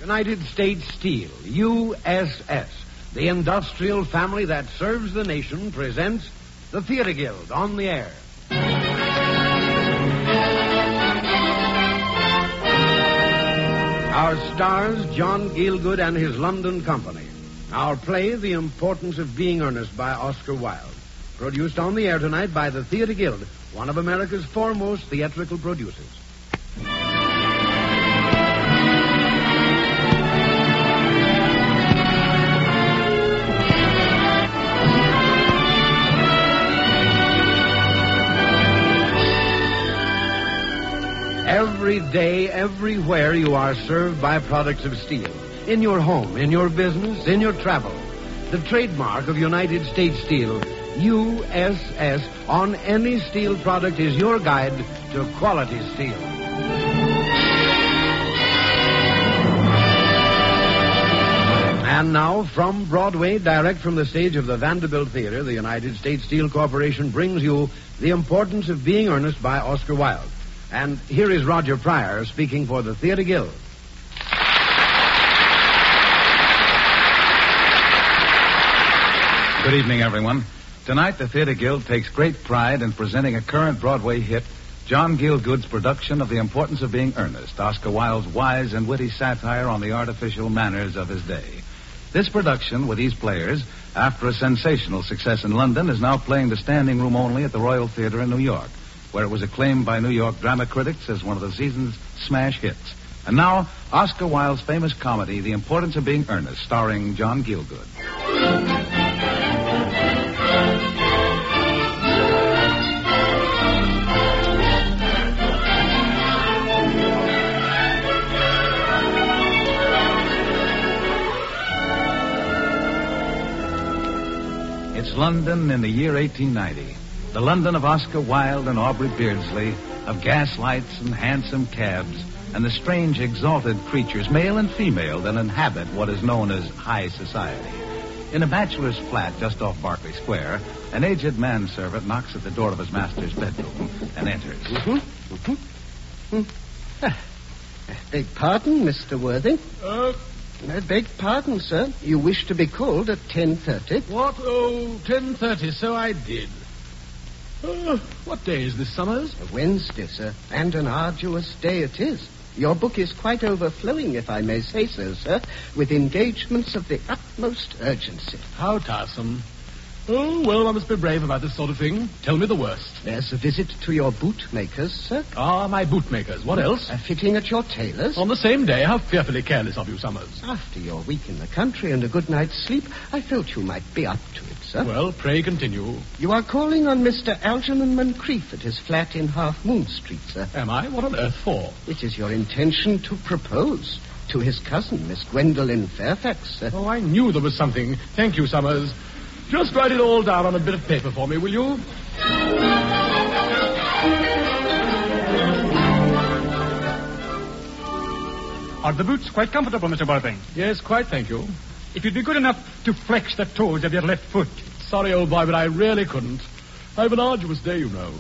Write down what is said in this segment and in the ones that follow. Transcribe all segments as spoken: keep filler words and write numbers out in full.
United States Steel, U S S, the industrial family that serves the nation, presents the Theater Guild on the air. Our stars, John Gielgud and his London company. Our play, The Importance of Being Earnest by Oscar Wilde. Produced on the air tonight by the Theater Guild, one of America's foremost theatrical producers. Every day, everywhere, you are served by products of steel. In your home, in your business, in your travel. The trademark of United States Steel, U S S, on any steel product is your guide to quality steel. And now, from Broadway, direct from the stage of the Vanderbilt Theater, the United States Steel Corporation brings you The Importance of Being Earnest by Oscar Wilde. And here is Roger Pryor speaking for the Theater Guild. Good evening, everyone. Tonight, the Theater Guild takes great pride in presenting a current Broadway hit, John Gielgud's production of The Importance of Being Earnest, Oscar Wilde's wise and witty satire on the artificial manners of his day. This production, with these players, after a sensational success in London, is now playing the standing room only at the Royal Theater in New York, where it was acclaimed by New York drama critics as one of the season's smash hits. And now, Oscar Wilde's famous comedy, The Importance of Being Earnest, starring John Gielgud. It's London in the year eighteen ninety. The London of Oscar Wilde and Aubrey Beardsley, of gaslights and hansom cabs, and the strange exalted creatures, male and female, that inhabit what is known as high society. In a bachelor's flat just off Berkeley Square, an aged manservant knocks at the door of his master's bedroom and enters. Mm-hmm. Mm-hmm. Mm. Ah, beg pardon, Mister Worthing. Uh... I beg pardon, sir. You wish to be called at ten thirty? What? Oh, ten thirty, so I did. Uh, what day is this, Summers? A Wednesday, sir, and an arduous day it is. Your book is quite overflowing, if I may say so, sir, with engagements of the utmost urgency. How tiresome. Oh, well, I must be brave about this sort of thing. Tell me the worst. There's a visit to your bootmakers, sir. Ah, my bootmakers. What else? A fitting at your tailor's. On the same day? How fearfully careless of you, Summers. After your week in the country and a good night's sleep, I felt you might be up to it, sir. Well, pray continue. You are calling on Mister Algernon Moncrief at his flat in Half Moon Street, sir. Am I? What on earth for? It is your intention to propose to his cousin, Miss Gwendolen Fairfax, sir. Oh, I knew there was something. Thank you, Summers. Just write it all down on a bit of paper for me, will you? Are the boots quite comfortable, Mister Worthing? Yes, quite, thank you. If you'd be good enough to flex the toes of your left foot. Sorry, old boy, but I really couldn't. I've an arduous day, you know.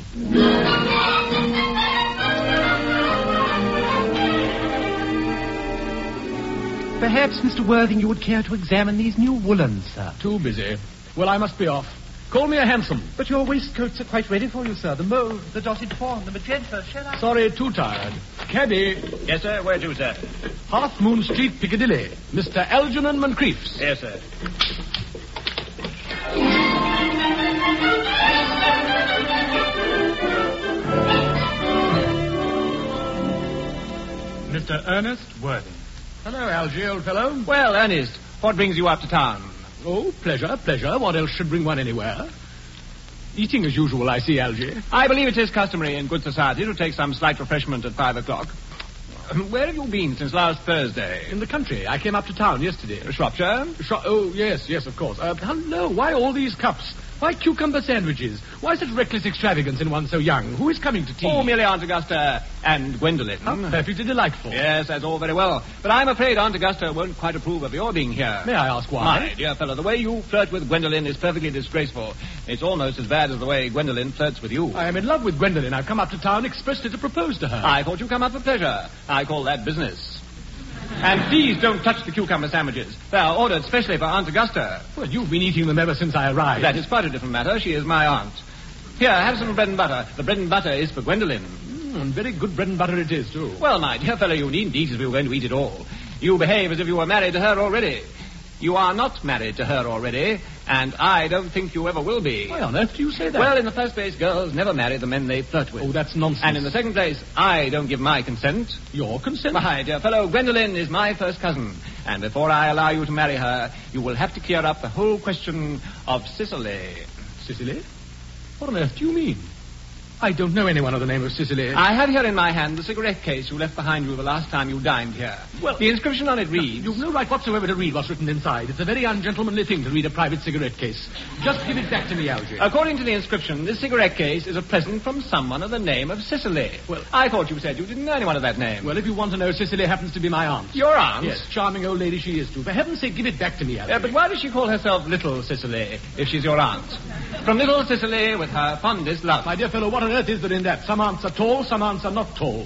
Perhaps, Mister Worthing, you would care to examine these new woolens, sir. Too busy. Well, I must be off. Call me a hansom. But your waistcoats are quite ready for you, sir. The mauve, the dotted fawn, the magenta. Shall I? Sorry, too tired. Caddy. Yes, sir. Where to, sir? Half Moon Street, Piccadilly. Mister Algernon Moncrief's. Yes, sir. Mister Ernest Worthing. Hello, Algy, old fellow. Well, Ernest, what brings you up to town? Oh, pleasure, pleasure. What else should bring one anywhere? Eating as usual, I see, Algy. I believe it is customary in good society to take some slight refreshment at five o'clock. Where have you been since last Thursday? In the country. I came up to town yesterday. Shropshire? Shro- oh, yes, yes, of course. Uh, hello, why all these cups? Why cucumber sandwiches? Why such reckless extravagance in one so young? Who is coming to tea? Oh, merely Aunt Augusta and Gwendolen. How perfectly delightful. Yes, that's all very well. But I'm afraid Aunt Augusta won't quite approve of your being here. May I ask why? My dear fellow, the way you flirt with Gwendolen is perfectly disgraceful. It's almost as bad as the way Gwendolen flirts with you. I am in love with Gwendolen. I've come up to town expressly to propose to her. I thought you come up for pleasure. I call that business. And please don't touch the cucumber sandwiches. They are ordered specially for Aunt Augusta. Well, you've been eating them ever since I arrived. That is quite a different matter. She is my aunt. Here, have some bread and butter. The bread and butter is for Gwendolen. Mm, and very good bread and butter it is, too. Well, my dear fellow, you needn't eat as we were going to eat it all. You behave as if you were married to her already. You are not married to her already, and I don't think you ever will be. Why on earth do you say that? Well, in the first place, girls never marry the men they flirt with. Oh, that's nonsense. And in the second place, I don't give my consent. Your consent? My dear fellow, Gwendolen is my first cousin, and before I allow you to marry her, you will have to clear up the whole question of Cicely. Cicely? What on earth do you mean? I don't know anyone of the name of Cicely. I have here in my hand the cigarette case you left behind you the last time you dined here. Well, the inscription on it reads... You've no right whatsoever to read what's written inside. It's a very ungentlemanly thing to read a private cigarette case. Just give it back to me, Algy. According to the inscription, this cigarette case is a present from someone of the name of Cicely. Well, I thought you said you didn't know anyone of that name. Well, if you want to know, Cicely happens to be my aunt. Your aunt? Yes, charming old lady she is, too. For heaven's sake, give it back to me, Algy. Uh, but why does she call herself Little Cicely, if she's your aunt? From Little Cicely with her fondest love. My dear fellow, what on earth is there in that? Some aunts are tall, some aunts are not tall.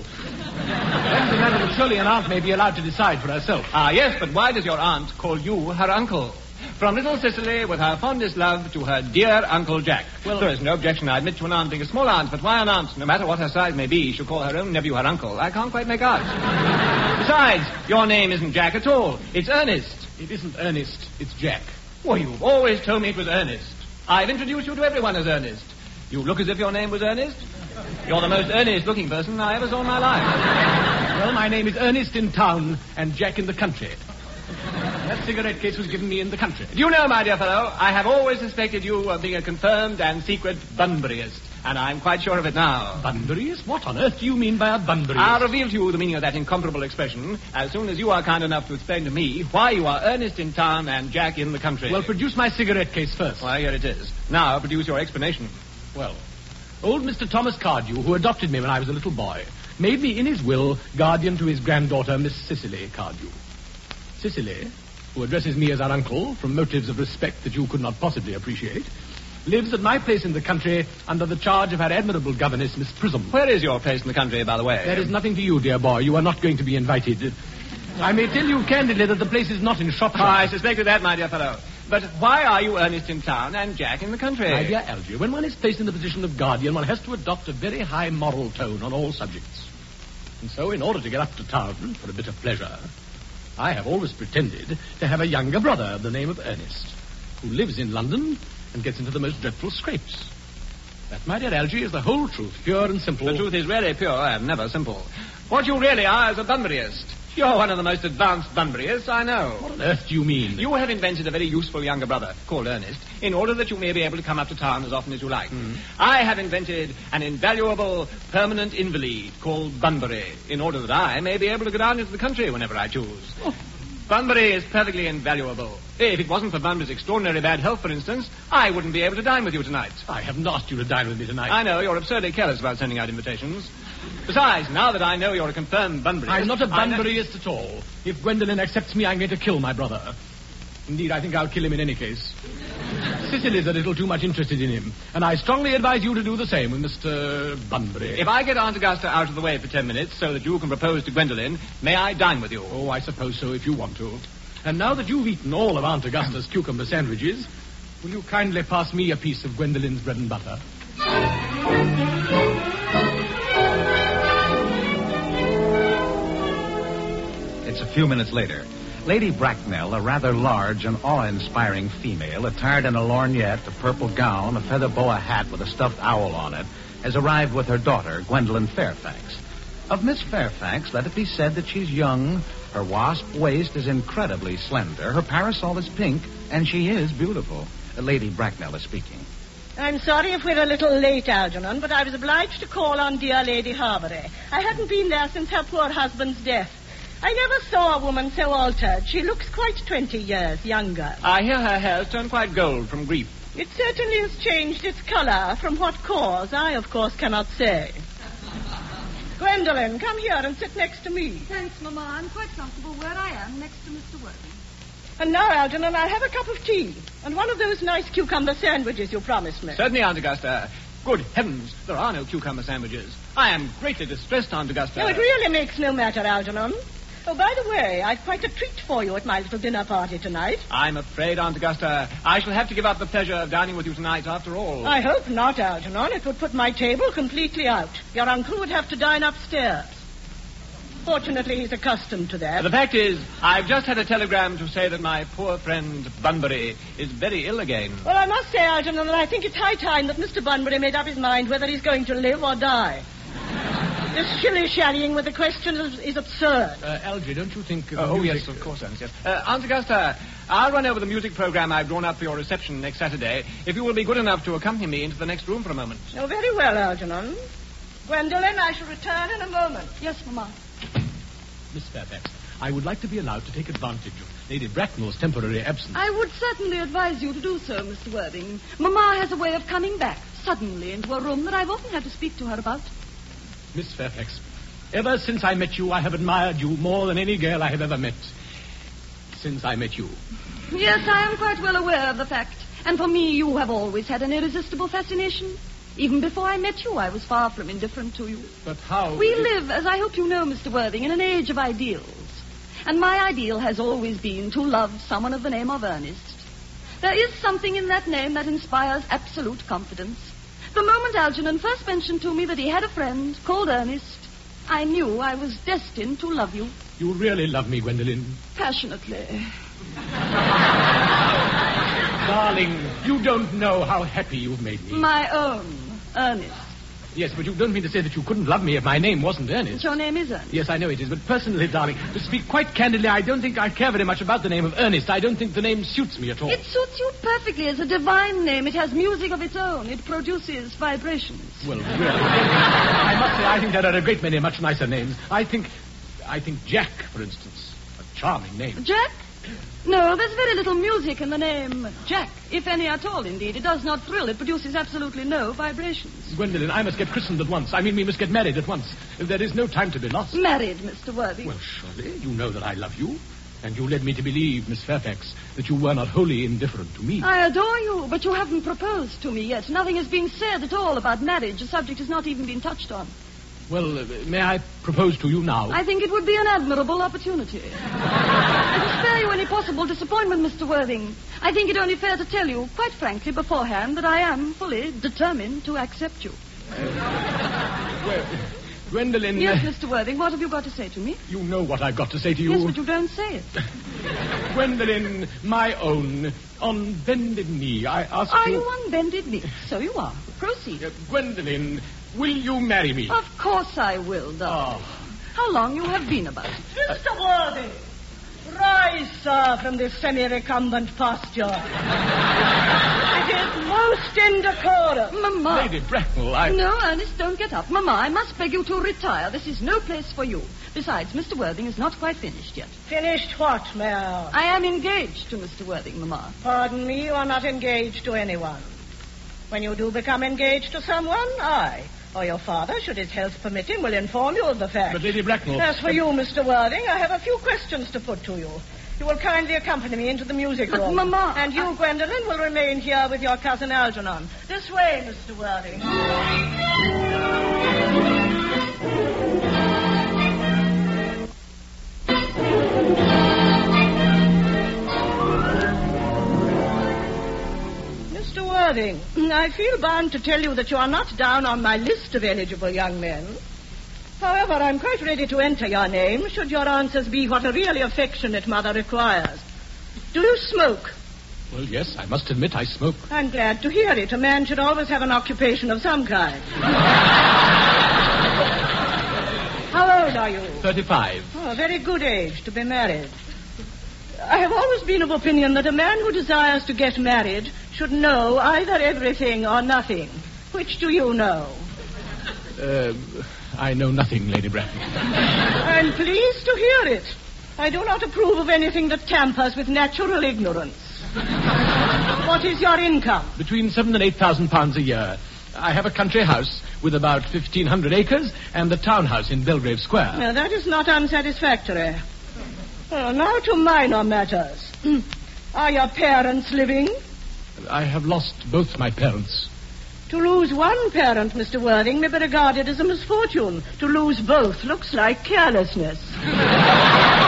That's a matter that surely an aunt may be allowed to decide for herself. Ah, yes, but why does your aunt call you her uncle? From Little Cicely with her fondest love to her dear Uncle Jack. Well, there is no objection, I admit, to an aunt being a small aunt, but why an aunt, no matter what her size may be, should call her own nephew her uncle, I can't quite make out. Besides, your name isn't Jack at all. It's Ernest. It isn't Ernest, it's Jack. Well, you've always told me it was Ernest. I've introduced you to everyone as Ernest. You look as if your name was Ernest. You're the most earnest-looking person I ever saw in my life. Well, my name is Ernest in town and Jack in the country. That cigarette case was given me in the country. Do you know, my dear fellow, I have always suspected you of being a confirmed and secret Bunburyist, and I'm quite sure of it now. Bunburyist? What on earth do you mean by a Bunburyist? I'll reveal to you the meaning of that incomparable expression as soon as you are kind enough to explain to me why you are Ernest in town and Jack in the country. Well, produce my cigarette case first. Why, here it is. Now, produce your explanation. Well, old Mister Thomas Cardew, who adopted me when I was a little boy, made me in his will guardian to his granddaughter, Miss Cicely Cardew. Cicely, who addresses me as our uncle from motives of respect that you could not possibly appreciate, lives at my place in the country under the charge of her admirable governess, Miss Prism. Where is your place in the country, by the way? There is nothing to you, dear boy. You are not going to be invited. I may tell you candidly that the place is not in Shropshire. Oh, I suspected that, my dear fellow. But why are you Ernest in town and Jack in the country? My dear Algy, when one is placed in the position of guardian, one has to adopt a very high moral tone on all subjects. And so, in order to get up to town for a bit of pleasure, I have always pretended to have a younger brother of the name of Ernest, who lives in London and gets into the most dreadful scrapes. That, my dear Algy, is the whole truth, pure and simple. The truth is really pure and never simple. What you really are is a Bunburyist. You're one of the most advanced Bunburyists I know. What on earth do you mean? You have invented a very useful younger brother, called Ernest, in order that you may be able to come up to town as often as you like. Mm. I have invented an invaluable permanent invalid called Bunbury, in order that I may be able to go down into the country whenever I choose. Oh. Bunbury is perfectly invaluable. If it wasn't for Bunbury's extraordinary bad health, for instance, I wouldn't be able to dine with you tonight. I haven't asked you to dine with me tonight. I know, you're absurdly careless about sending out invitations. Besides, now that I know you're a confirmed Bunburyist... I'm not a Bunburyist at all. If Gwendolen accepts me, I'm going to kill my brother. Indeed, I think I'll kill him in any case. Cicely's a little too much interested in him, and I strongly advise you to do the same with Mister Bunbury. If I get Aunt Augusta out of the way for ten minutes so that you can propose to Gwendolen, may I dine with you? Oh, I suppose so, if you want to. And now that you've eaten all of Aunt Augusta's cucumber sandwiches, will you kindly pass me a piece of Gwendolen's bread and butter? It's a few minutes later. Lady Bracknell, a rather large and awe-inspiring female, attired in a lorgnette, a purple gown, a feather boa hat with a stuffed owl on it, has arrived with her daughter, Gwendolen Fairfax. Of Miss Fairfax, let it be said that she's young, her wasp waist is incredibly slender, her parasol is pink, and she is beautiful. Lady Bracknell is speaking. I'm sorry if we're a little late, Algernon, but I was obliged to call on dear Lady Harbury. I hadn't been there since her poor husband's death. I never saw a woman so altered. She looks quite twenty years younger. I hear her hair's turned quite gold from grief. It certainly has changed its colour. From what cause, I, of course, cannot say. Gwendolen, come here and sit next to me. Thanks, Mamma. I'm quite comfortable where I am, next to Mister Worthing. And now, Algernon, I'll have a cup of tea and one of those nice cucumber sandwiches you promised me. Certainly, Aunt Augusta. Good heavens, there are no cucumber sandwiches. I am greatly distressed, Aunt Augusta. No, it really makes no matter, Algernon. Oh, by the way, I've quite a treat for you at my little dinner party tonight. I'm afraid, Aunt Augusta, I shall have to give up the pleasure of dining with you tonight after all. I hope not, Algernon. It would put my table completely out. Your uncle would have to dine upstairs. Fortunately, he's accustomed to that. The fact is, I've just had a telegram to say that my poor friend Bunbury is very ill again. Well, I must say, Algernon, that I think it's high time that Mister Bunbury made up his mind whether he's going to live or die. This shilly-shallying with the question is, is absurd. Uh, Algy, don't you think... Uh, oh, music... yes, of course, Ernest, yes. Uh, Aunt Augusta, I'll run over the music program I've drawn up for your reception next Saturday, if you will be good enough to accompany me into the next room for a moment. Oh, very well, Algernon. Gwendolen, I shall return in a moment. Yes, Mamma. Miss Fairfax, I would like to be allowed to take advantage of Lady Bracknell's temporary absence. I would certainly advise you to do so, Mister Worthing. Mamma has a way of coming back suddenly into a room that I've often had to speak to her about. Miss Fairfax, ever since I met you, I have admired you more than any girl I have ever met. Since I met you. Yes, I am quite well aware of the fact. And for me, you have always had an irresistible fascination. Even before I met you, I was far from indifferent to you. But how... We live, as I hope you know, Mister Worthing, in an age of ideals. And my ideal has always been to love someone of the name of Ernest. There is something in that name that inspires absolute confidence. The moment Algernon first mentioned to me that he had a friend called Ernest, I knew I was destined to love you. You really love me, Gwendolen? Passionately. Darling, you don't know how happy you've made me. My own Ernest. Yes, but you don't mean to say that you couldn't love me if my name wasn't Ernest. Your name is Ernest. Yes, I know it is, but personally, darling, to speak quite candidly, I don't think I care very much about the name of Ernest. I don't think the name suits me at all. It suits you perfectly as a divine name. It has music of its own. It produces vibrations. Well, really, I must say I think there are a great many much nicer names. I think, I think Jack, for instance, a charming name. Jack? No, there's very little music in the name Jack, if any at all, indeed. It does not thrill. It produces absolutely no vibrations. Gwendolen, I must get christened at once. I mean, we must get married at once. There is no time to be lost. Married, Mister Worthing? Well, surely, you know that I love you. And you led me to believe, Miss Fairfax, that you were not wholly indifferent to me. I adore you, but you haven't proposed to me yet. Nothing has been said at all about marriage. The subject has not even been touched on. Well, uh, may I propose to you now? I think it would be an admirable opportunity. And to spare you any possible disappointment, Mister Worthing, I think it only fair to tell you, quite frankly, beforehand, that I am fully determined to accept you. Uh, well, Gwendolen... Yes, uh, Mister Worthing, what have you got to say to me? You know what I've got to say to you. Yes, but you don't say it. Gwendolen, my own, on bended knee, I ask are you... Are you on bended knee? So you are. Proceed. Uh, Gwendolen... Will you marry me? Of course I will, darling. Oh. How long you have been about it? Mister Worthing, rise, sir, from this semi-recumbent posture. It is most indecorous. Mamma. Lady Bracknell, I... No, Ernest, don't get up. Mamma, I must beg you to retire. This is no place for you. Besides, Mister Worthing is not quite finished yet. Finished what, may I ask? I am engaged to Mister Worthing, Mamma. Pardon me, you are not engaged to anyone. When you do become engaged to someone, I... or your father, should his health permit him, will inform you of the fact. But Lady Bracknell... As for you, Mister Worthing, I have a few questions to put to you. You will kindly accompany me into the music But, room. Mamma... And you, I... Gwendolen, will remain here with your cousin Algernon. This way, Mister Worthing. Worthing, I feel bound to tell you that you are not down on my list of eligible young men. However, I'm quite ready to enter your name, should your answers be what a really affectionate mother requires. Do you smoke? Well, yes, I must admit I smoke. I'm glad to hear it. A man should always have an occupation of some kind. How old are you? Thirty-five. Oh, a very good age to be married. I have always been of opinion that a man who desires to get married should know either everything or nothing. Which do you know? Uh, I know nothing, Lady Bracknell. I'm pleased to hear it. I do not approve of anything that tampers with natural ignorance. What is your income? Between seven and eight thousand pounds a year. I have a country house with about fifteen hundred acres and the townhouse in Belgrave Square. Now, that is not unsatisfactory. Well, now to minor matters. Are your parents living? I have lost both my parents. To lose one parent, Mister Worthing, may be regarded as a misfortune. To lose both looks like carelessness.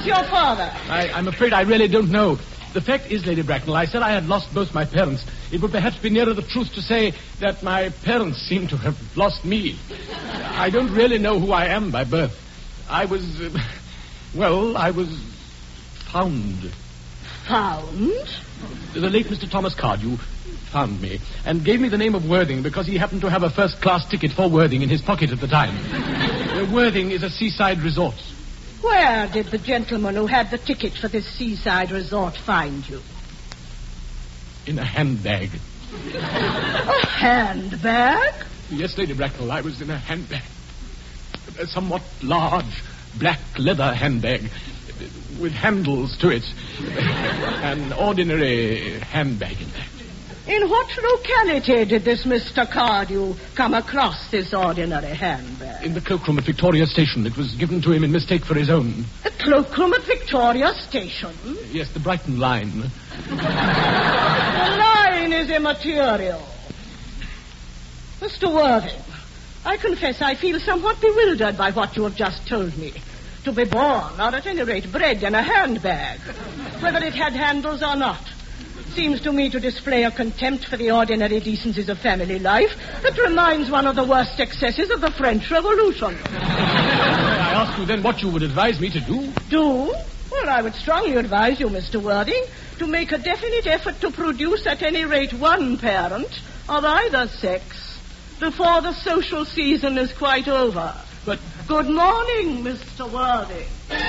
your father? I, I'm afraid I really don't know. The fact is, Lady Bracknell, I said I had lost both my parents. It would perhaps be nearer the truth to say that my parents seem to have lost me. I don't really know who I am by birth. I was, uh, well, I was found. Found? The late Mister Thomas Cardew found me and gave me the name of Worthing because he happened to have a first-class ticket for Worthing in his pocket at the time. uh, Worthing is a seaside resort. Where did the gentleman who had the ticket for this seaside resort find you? In a handbag. A handbag? Yes, Lady Bracknell, I was in a handbag. A somewhat large black leather handbag with handles to it. An ordinary handbag, in fact. In what locality did this Mister Cardew come across this ordinary handbag? In the cloakroom at Victoria Station. It was given to him in mistake for his own. The cloakroom at Victoria Station? Yes, the Brighton line. The line is immaterial. Mister Worthing, I confess I feel somewhat bewildered by what you have just told me. To be born, or at any rate bred in a handbag, whether it had handles or not, seems to me to display a contempt for the ordinary decencies of family life that reminds one of the worst excesses of the French Revolution. I ask you then what you would advise me to do? Do? Well, I would strongly advise you, Mister Worthing, to make a definite effort to produce at any rate one parent of either sex before the social season is quite over. But... Good morning, Mister Worthing.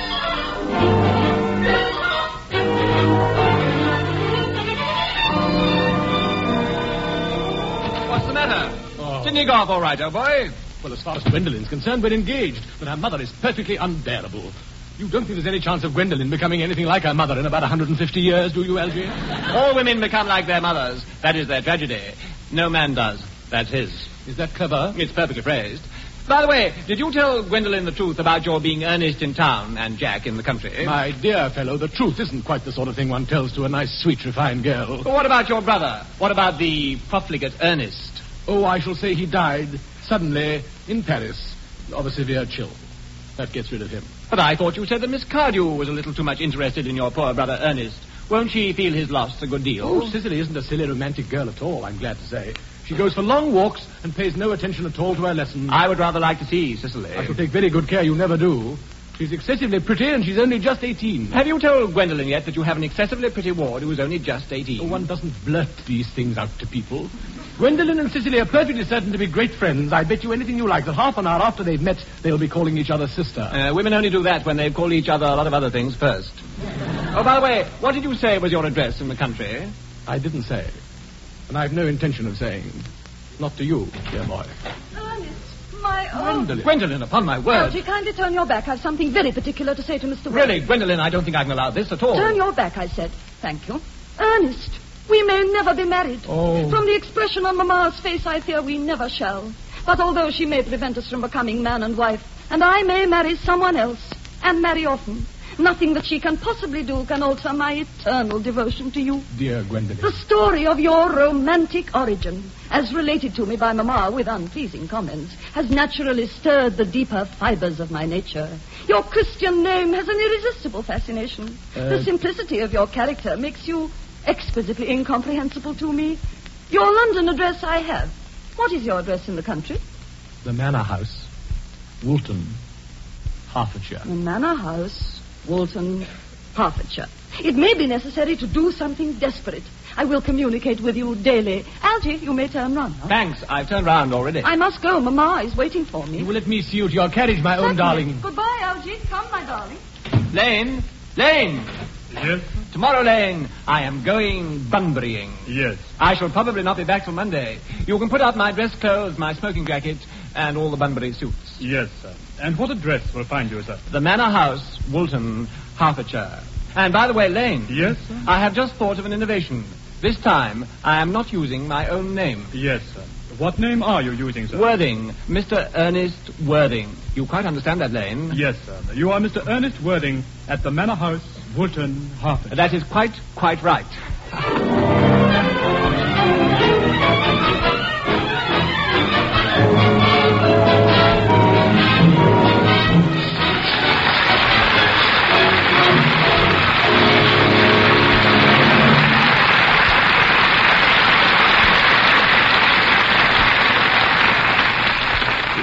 What's the matter? Oh. Didn't he go off all right, old boy? Well, as far as Gwendolyn's concerned, we're engaged. But her mother is perfectly unbearable. You don't think there's any chance of Gwendolyn becoming anything like her mother in about one hundred fifty years, do you, Algy? All women become like their mothers. That is their tragedy. No man does. That's his. Is that clever? It's perfectly phrased. By the way, did you tell Gwendolyn the truth about your being Ernest in town and Jack in the country? My dear fellow, the truth isn't quite the sort of thing one tells to a nice, sweet, refined girl. Well, what about your brother? What about the profligate Ernest? Oh, I shall say he died suddenly in Paris of a severe chill. That gets rid of him. But I thought you said that Miss Cardew was a little too much interested in your poor brother Ernest. Won't she feel his loss a good deal? Oh, Cicely isn't a silly romantic girl at all, I'm glad to say. She goes for long walks and pays no attention at all to her lessons. I would rather like to see Cicely. I shall take very good care you never do. She's excessively pretty and she's only just eighteen. Have you told Gwendolyn yet that you have an excessively pretty ward who is only just eighteen? Oh, one doesn't blurt these things out to people. Gwendolyn and Cicely are perfectly certain to be great friends. I bet you anything you like that half an hour after they've met, they'll be calling each other sister. Uh, women only do that when they've called each other a lot of other things first. Oh, by the way, what did you say was your address in the country? I didn't say. And I've no intention of saying. Not to you, dear boy. Ernest, my own... Gwendolyn. Gwendolyn, upon my word. Algy, kindly turn your back. I've something very particular to say to Mister Worthing. Really, Gwendolyn, I don't think I can allow this at all. Turn your back, I said. Thank you. Ernest, we may never be married. Oh. From the expression on Mamma's face, I fear we never shall. But although she may prevent us from becoming man and wife, and I may marry someone else, and marry often, nothing that she can possibly do can alter my eternal devotion to you. Dear Gwendolyn. The story of your romantic origin, as related to me by Mamma with unpleasing comments, has naturally stirred the deeper fibers of my nature. Your Christian name has an irresistible fascination. Uh, the simplicity of your character makes you exquisitely incomprehensible to me. Your London address I have. What is your address in the country? The Manor House, Woolton, Hertfordshire. The Manor House, Woolton, Hertfordshire. It may be necessary to do something desperate. I will communicate with you daily. Algy, you may turn round now. Thanks, I've turned round already. I must go. Mamma is waiting for me. You will let me see you to your carriage, my own Certainly. darling. Goodbye, Algy. Come, my darling. Lane, Lane. Yes? Tomorrow, Lane, I am going Bunburying. Yes. I shall probably not be back till Monday. You can put up my dress clothes, my smoking jacket, and all the Bunbury suits. Yes, sir. And what address will find you, sir? The Manor House, Woolton, Hertfordshire. And by the way, Lane. Yes, sir? I have just thought of an innovation. This time, I am not using my own name. Yes, sir. What name are you using, sir? Worthing. Mister Ernest Worthing. You quite understand that, Lane? Yes, sir. You are Mister Ernest Worthing at the Manor House, Woolton, Hertfordshire. That is quite, quite right.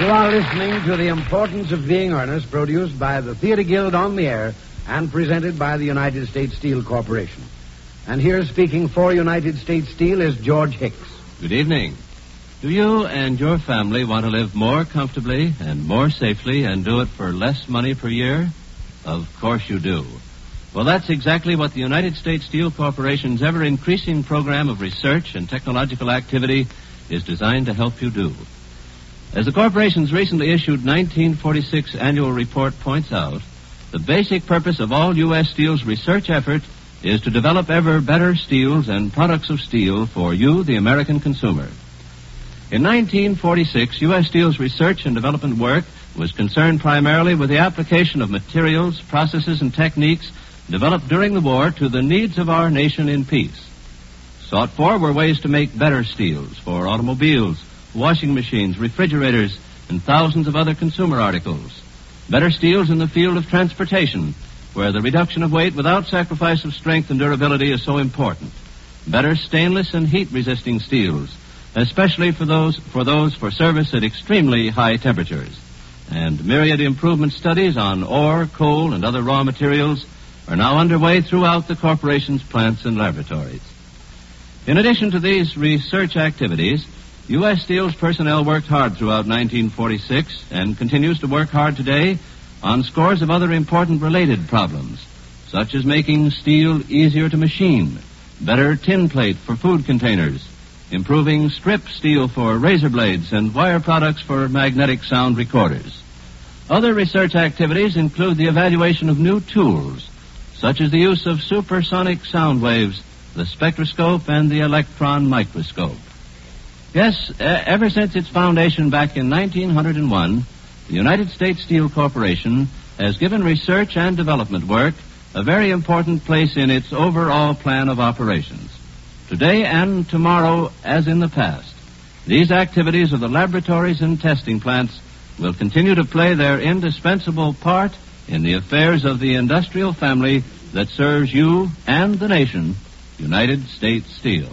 You are listening to The Importance of Being Earnest, produced by the Theater Guild on the Air and presented by the United States Steel Corporation. And here speaking for United States Steel is George Hicks. Good evening. Do you and your family want to live more comfortably and more safely and do it for less money per year? Of course you do. Well, that's exactly what the United States Steel Corporation's ever-increasing program of research and technological activity is designed to help you do. As the corporation's recently issued nineteen forty-six annual report points out, the basic purpose of all U S Steel's research effort is to develop ever better steels and products of steel for you, the American consumer. In nineteen forty-six, U S Steel's research and development work was concerned primarily with the application of materials, processes, and techniques developed during the war to the needs of our nation in peace. Sought for were ways to make better steels for automobiles, washing machines, refrigerators, and thousands of other consumer articles. Better steels in the field of transportation, where the reduction of weight without sacrifice of strength and durability is so important. Better stainless and heat-resisting steels, especially for those for those for service at extremely high temperatures. And myriad improvement studies on ore, coal, and other raw materials are now underway throughout the corporation's plants and laboratories. In addition to these research activities, U S Steel's personnel worked hard throughout nineteen forty-six and continues to work hard today on scores of other important related problems, such as making steel easier to machine, better tin plate for food containers, improving strip steel for razor blades and wire products for magnetic sound recorders. Other research activities include the evaluation of new tools, such as the use of supersonic sound waves, the spectroscope, and the electron microscope. Yes, ever since its foundation back in nineteen oh one, the United States Steel Corporation has given research and development work a very important place in its overall plan of operations. Today and tomorrow, as in the past, these activities of the laboratories and testing plants will continue to play their indispensable part in the affairs of the industrial family that serves you and the nation, United States Steel.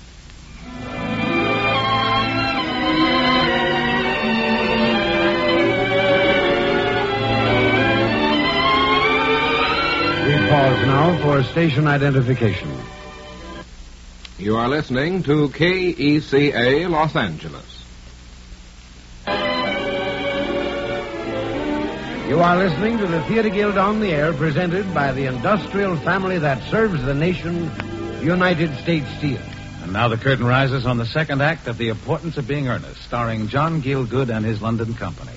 We pause now for station identification. You are listening to K E C A Los Angeles. You are listening to the Theater Guild on the Air, presented by the industrial family that serves the nation, United States Steel. And now the curtain rises on the second act of The Importance of Being Earnest, starring John Gielgud and his London company.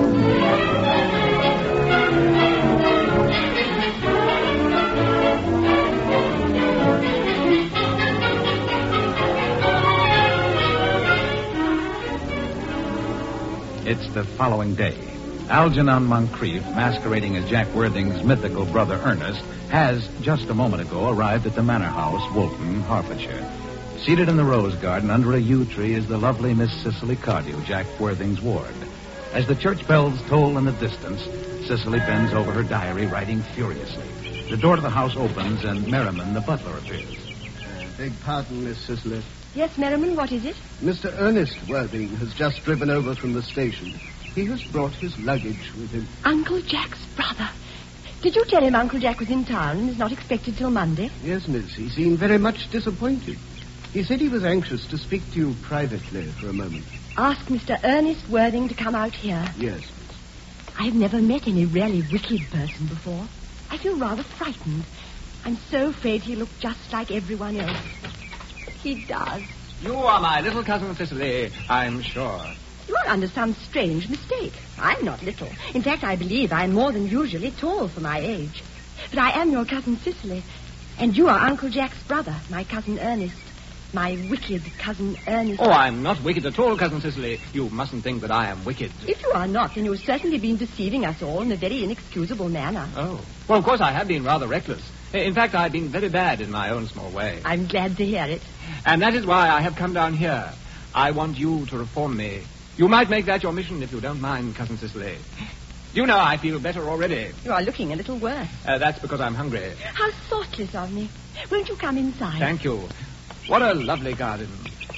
It's the following day. Algernon Moncrief, masquerading as Jack Worthing's mythical brother Ernest, has, just a moment ago, arrived at the Manor House, Woolton, Hertfordshire. Seated in the rose garden under a yew tree is the lovely Miss Cicely Cardew, Jack Worthing's ward. As the church bells toll in the distance, Cicely bends over her diary, writing furiously. The door to the house opens, and Merriman, the butler, appears. Uh, beg pardon, Miss Cicely. Yes, Merriman, what is it? Mister Ernest Worthing has just driven over from the station. He has brought his luggage with him. Uncle Jack's brother. Did you tell him Uncle Jack was in town and is not expected till Monday? Yes, miss. He seemed very much disappointed. He said he was anxious to speak to you privately for a moment. Ask Mister Ernest Worthing to come out here. Yes, miss. I have never met any really wicked person before. I feel rather frightened. I'm so afraid he'll look just like everyone else. He does. You are my little cousin Cicely, I'm sure. You are under some strange mistake. I'm not little. In fact, I believe I'm more than usually tall for my age. But I am your cousin Cicely. And you are Uncle Jack's brother, my cousin Ernest. My wicked cousin Ernest. Oh, I'm not wicked at all, Cousin Cicely. You mustn't think that I am wicked. If you are not, then you've certainly been deceiving us all in a very inexcusable manner. Oh. Well, of course, I have been rather reckless. In fact, I've been very bad in my own small way. I'm glad to hear it. And that is why I have come down here. I want you to reform me. You might make that your mission if you don't mind, Cousin Cicely. You know, I feel better already. You are looking a little worse. Uh, that's because I'm hungry. How thoughtless of me. Won't you come inside? Thank you. What a lovely garden.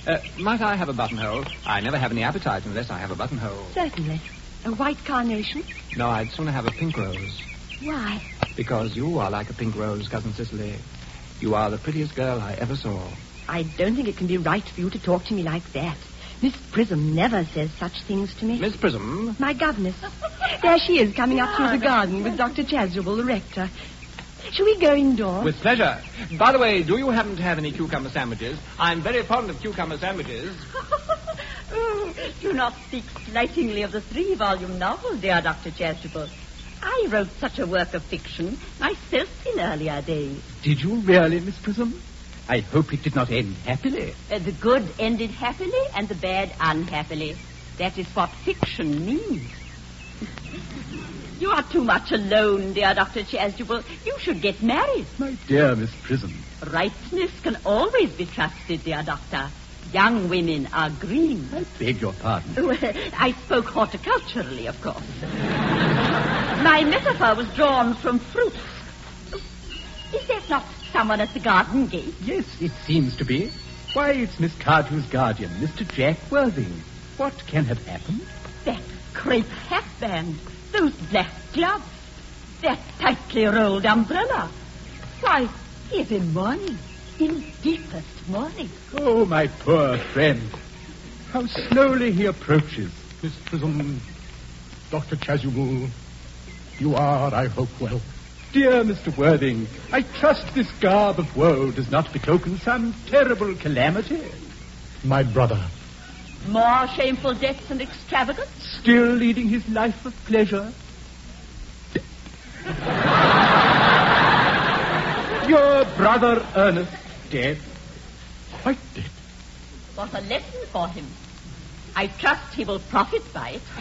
Uh, might I have a buttonhole? I never have any appetite unless I have a buttonhole. Certainly. A white carnation? No, I'd sooner have a pink rose. Why? Because you are like a pink rose, Cousin Cicely. You are the prettiest girl I ever saw. I don't think it can be right for you to talk to me like that. Miss Prism never says such things to me. Miss Prism? My governess. There she is, coming up through the garden with Doctor Chasuble, the rector. Shall we go indoors? With pleasure. By the way, do you happen to have any cucumber sandwiches? I'm very fond of cucumber sandwiches. Oh, do not speak slightingly of the three-volume novel, dear Doctor Chasuble. I wrote such a work of fiction myself in earlier days. Did you really, Miss Prism? I hope it did not end happily. Uh, the good ended happily and the bad unhappily. That is what fiction means. You are too much alone, dear Doctor Chasuble. You should get married. My dear Miss Prism. Rightness can always be trusted, dear Doctor. Young women are green. I beg your pardon. Well, I spoke horticulturally, of course. My metaphor was drawn from fruits. Is there not someone at the garden gate? Yes, it seems to be. Why, it's Miss Cardew's guardian, Mister Jack Worthing. What can have happened? That crepe hatband, those black gloves, that tightly rolled umbrella. Why, he is in mourning, in deepest mourning. Oh, my poor friend. How slowly he approaches. Miss Prism, Doctor Chasuble, you are, I hope, well. Dear Mister Worthing, I trust this garb of woe does not betoken some terrible calamity. My brother. More shameful deaths and extravagance? Still leading his life of pleasure? Your brother Ernest dead? Quite dead. What a lesson for him. I trust he will profit by it.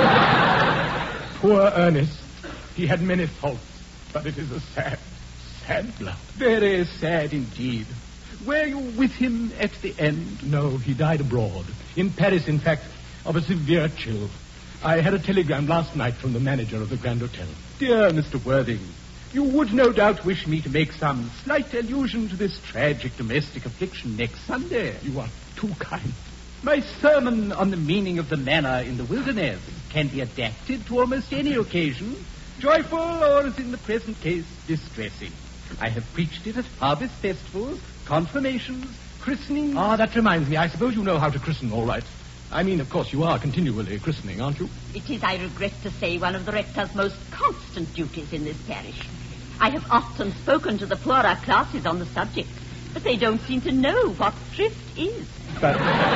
Poor Ernest. He had many faults, but it is a sad, sad blow. Very sad indeed. Were you with him at the end? No, he died abroad. In Paris, in fact, of a severe chill. I had a telegram last night from the manager of the Grand Hotel. Dear Mister Worthing, you would no doubt wish me to make some slight allusion to this tragic domestic affliction next Sunday. You are too kind. My sermon on the meaning of the manna in the wilderness can be adapted to almost any occasion, joyful or, as in the present case, distressing. I have preached it at harvest festivals, confirmations, christenings. Ah, that reminds me. I suppose you know how to christen all right. I mean, of course, you are continually christening, aren't you? It is, I regret to say, one of the rector's most constant duties in this parish. I have often spoken to the poorer classes on the subject, but they don't seem to know what thrift is. But,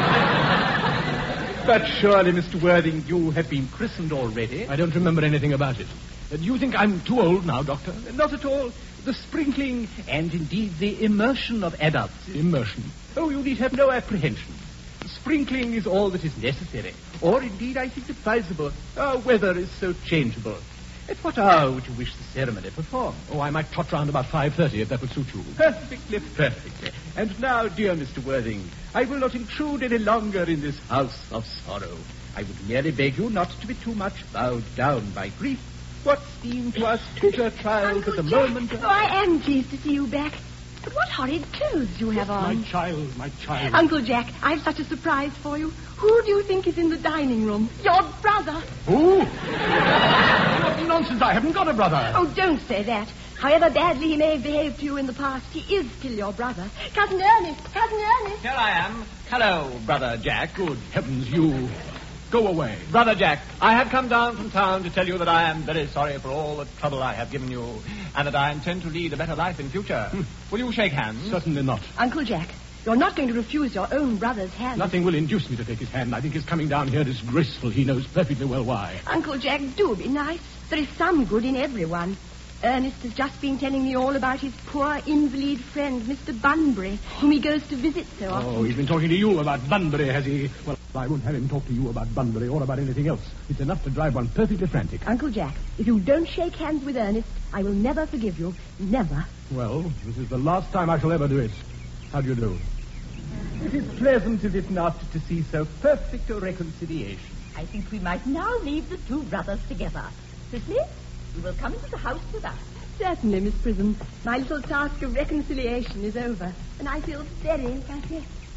but surely, Mister Worthing, you have been christened already. I don't remember anything about it. Uh, do you think I'm too old now, Doctor? Not at all. The sprinkling and, indeed, the immersion of adults. Immersion? Oh, you need have no apprehension. Sprinkling is all that is necessary. Or, indeed, I think advisable. Our weather is so changeable. At what hour would you wish the ceremony performed? Oh, I might trot round about five thirty, if that would suit you. Perfectly, perfectly. And now, dear Mister Worthing, I will not intrude any longer in this house of sorrow. I would merely beg you not to be too much bowed down by grief. What seem to us bitter trials at the Jack. moment... Oh, I am pleased to see you back. But what horrid clothes you have on. My child, my child. Uncle Jack, I've such a surprise for you. Who do you think is in the dining room? Your brother. Who? What nonsense, I haven't got a brother. Oh, don't say that. However badly he may have behaved to you in the past, he is still your brother. Cousin Ernest, Cousin Ernest. Here I am. Hello, Brother Jack. Good heavens, you... Go away. Brother Jack, I have come down from town to tell you that I am very sorry for all the trouble I have given you, and that I intend to lead a better life in future. Hmm. Will you shake hands? Certainly not. Uncle Jack, you're not going to refuse your own brother's hand. Nothing will induce me to take his hand. I think his coming down here disgraceful. He knows perfectly well why. Uncle Jack, do be nice. There is some good in everyone. Ernest has just been telling me all about his poor invalid friend, Mister Bunbury, whom he goes to visit so often. Oh, he's been talking to you about Bunbury, has he? Well, I won't have him talk to you about Bunbury or about anything else. It's enough to drive one perfectly frantic. Uncle Jack, if you don't shake hands with Ernest, I will never forgive you. Never. Well, this is the last time I shall ever do it. How do you do? It is pleasant, is it not, to see so perfect a reconciliation? I think we might now leave the two brothers together. Cicely, you will come into the house with us. Certainly, Miss Prism. My little task of reconciliation is over, and I feel very happy.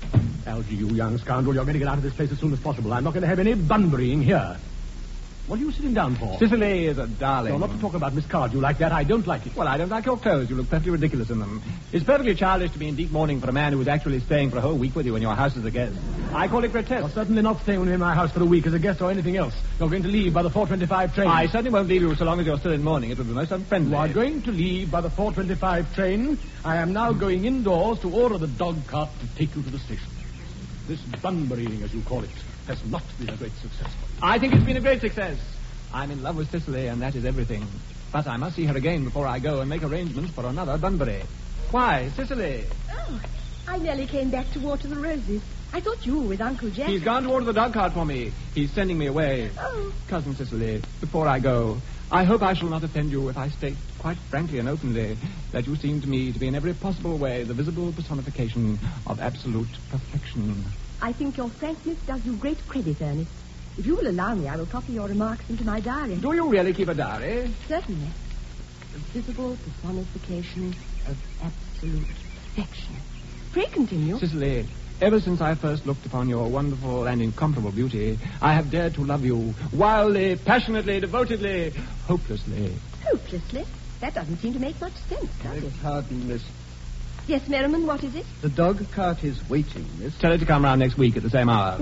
Algy, you young scoundrel, you're going to get out of this place as soon as possible. I'm not going to have any bunburying here. What are you sitting down for? Cicely is a darling. No, not to talk about Miss Cardew like that. I don't like it. Well, I don't like your clothes. You look perfectly ridiculous in them. It's perfectly childish to be in deep mourning for a man who is actually staying for a whole week with you in your house as a guest. I call it grotesque. You're certainly not staying in my house for a week as a guest or anything else. You're going to leave by the four twenty-five train. I certainly won't leave you so long as you're still in mourning. It would be most unfriendly. You are going to leave by the four twenty-five train. I am now going indoors to order the dog cart to take you to the station. This bunburying, as you call it, has not been a great success. I think it's been a great success. I'm in love with Cicely, and that is everything. But I must see her again before I go and make arrangements for another Bunbury. Why, Cicely? Oh, I nearly came back to water the roses. I thought you were with Uncle Jack. He's gone to order the dog cart for me. He's sending me away. Oh. Cousin Cicely, before I go, I hope I shall not offend you if I state quite frankly and openly that you seem to me to be in every possible way the visible personification of absolute perfection. I think your frankness does you great credit, Ernest. If you will allow me, I will copy your remarks into my diary. Do you really keep a diary? Certainly. The visible personification of absolute perfection. Pray continue. Cicely, ever since I first looked upon your wonderful and incomparable beauty, I have dared to love you wildly, passionately, devotedly, hopelessly. Hopelessly? That doesn't seem to make much sense, does it? Pardon, miss. Yes, Merriman, what is it? The dog cart is waiting, miss. Tell her to come round next week at the same hour.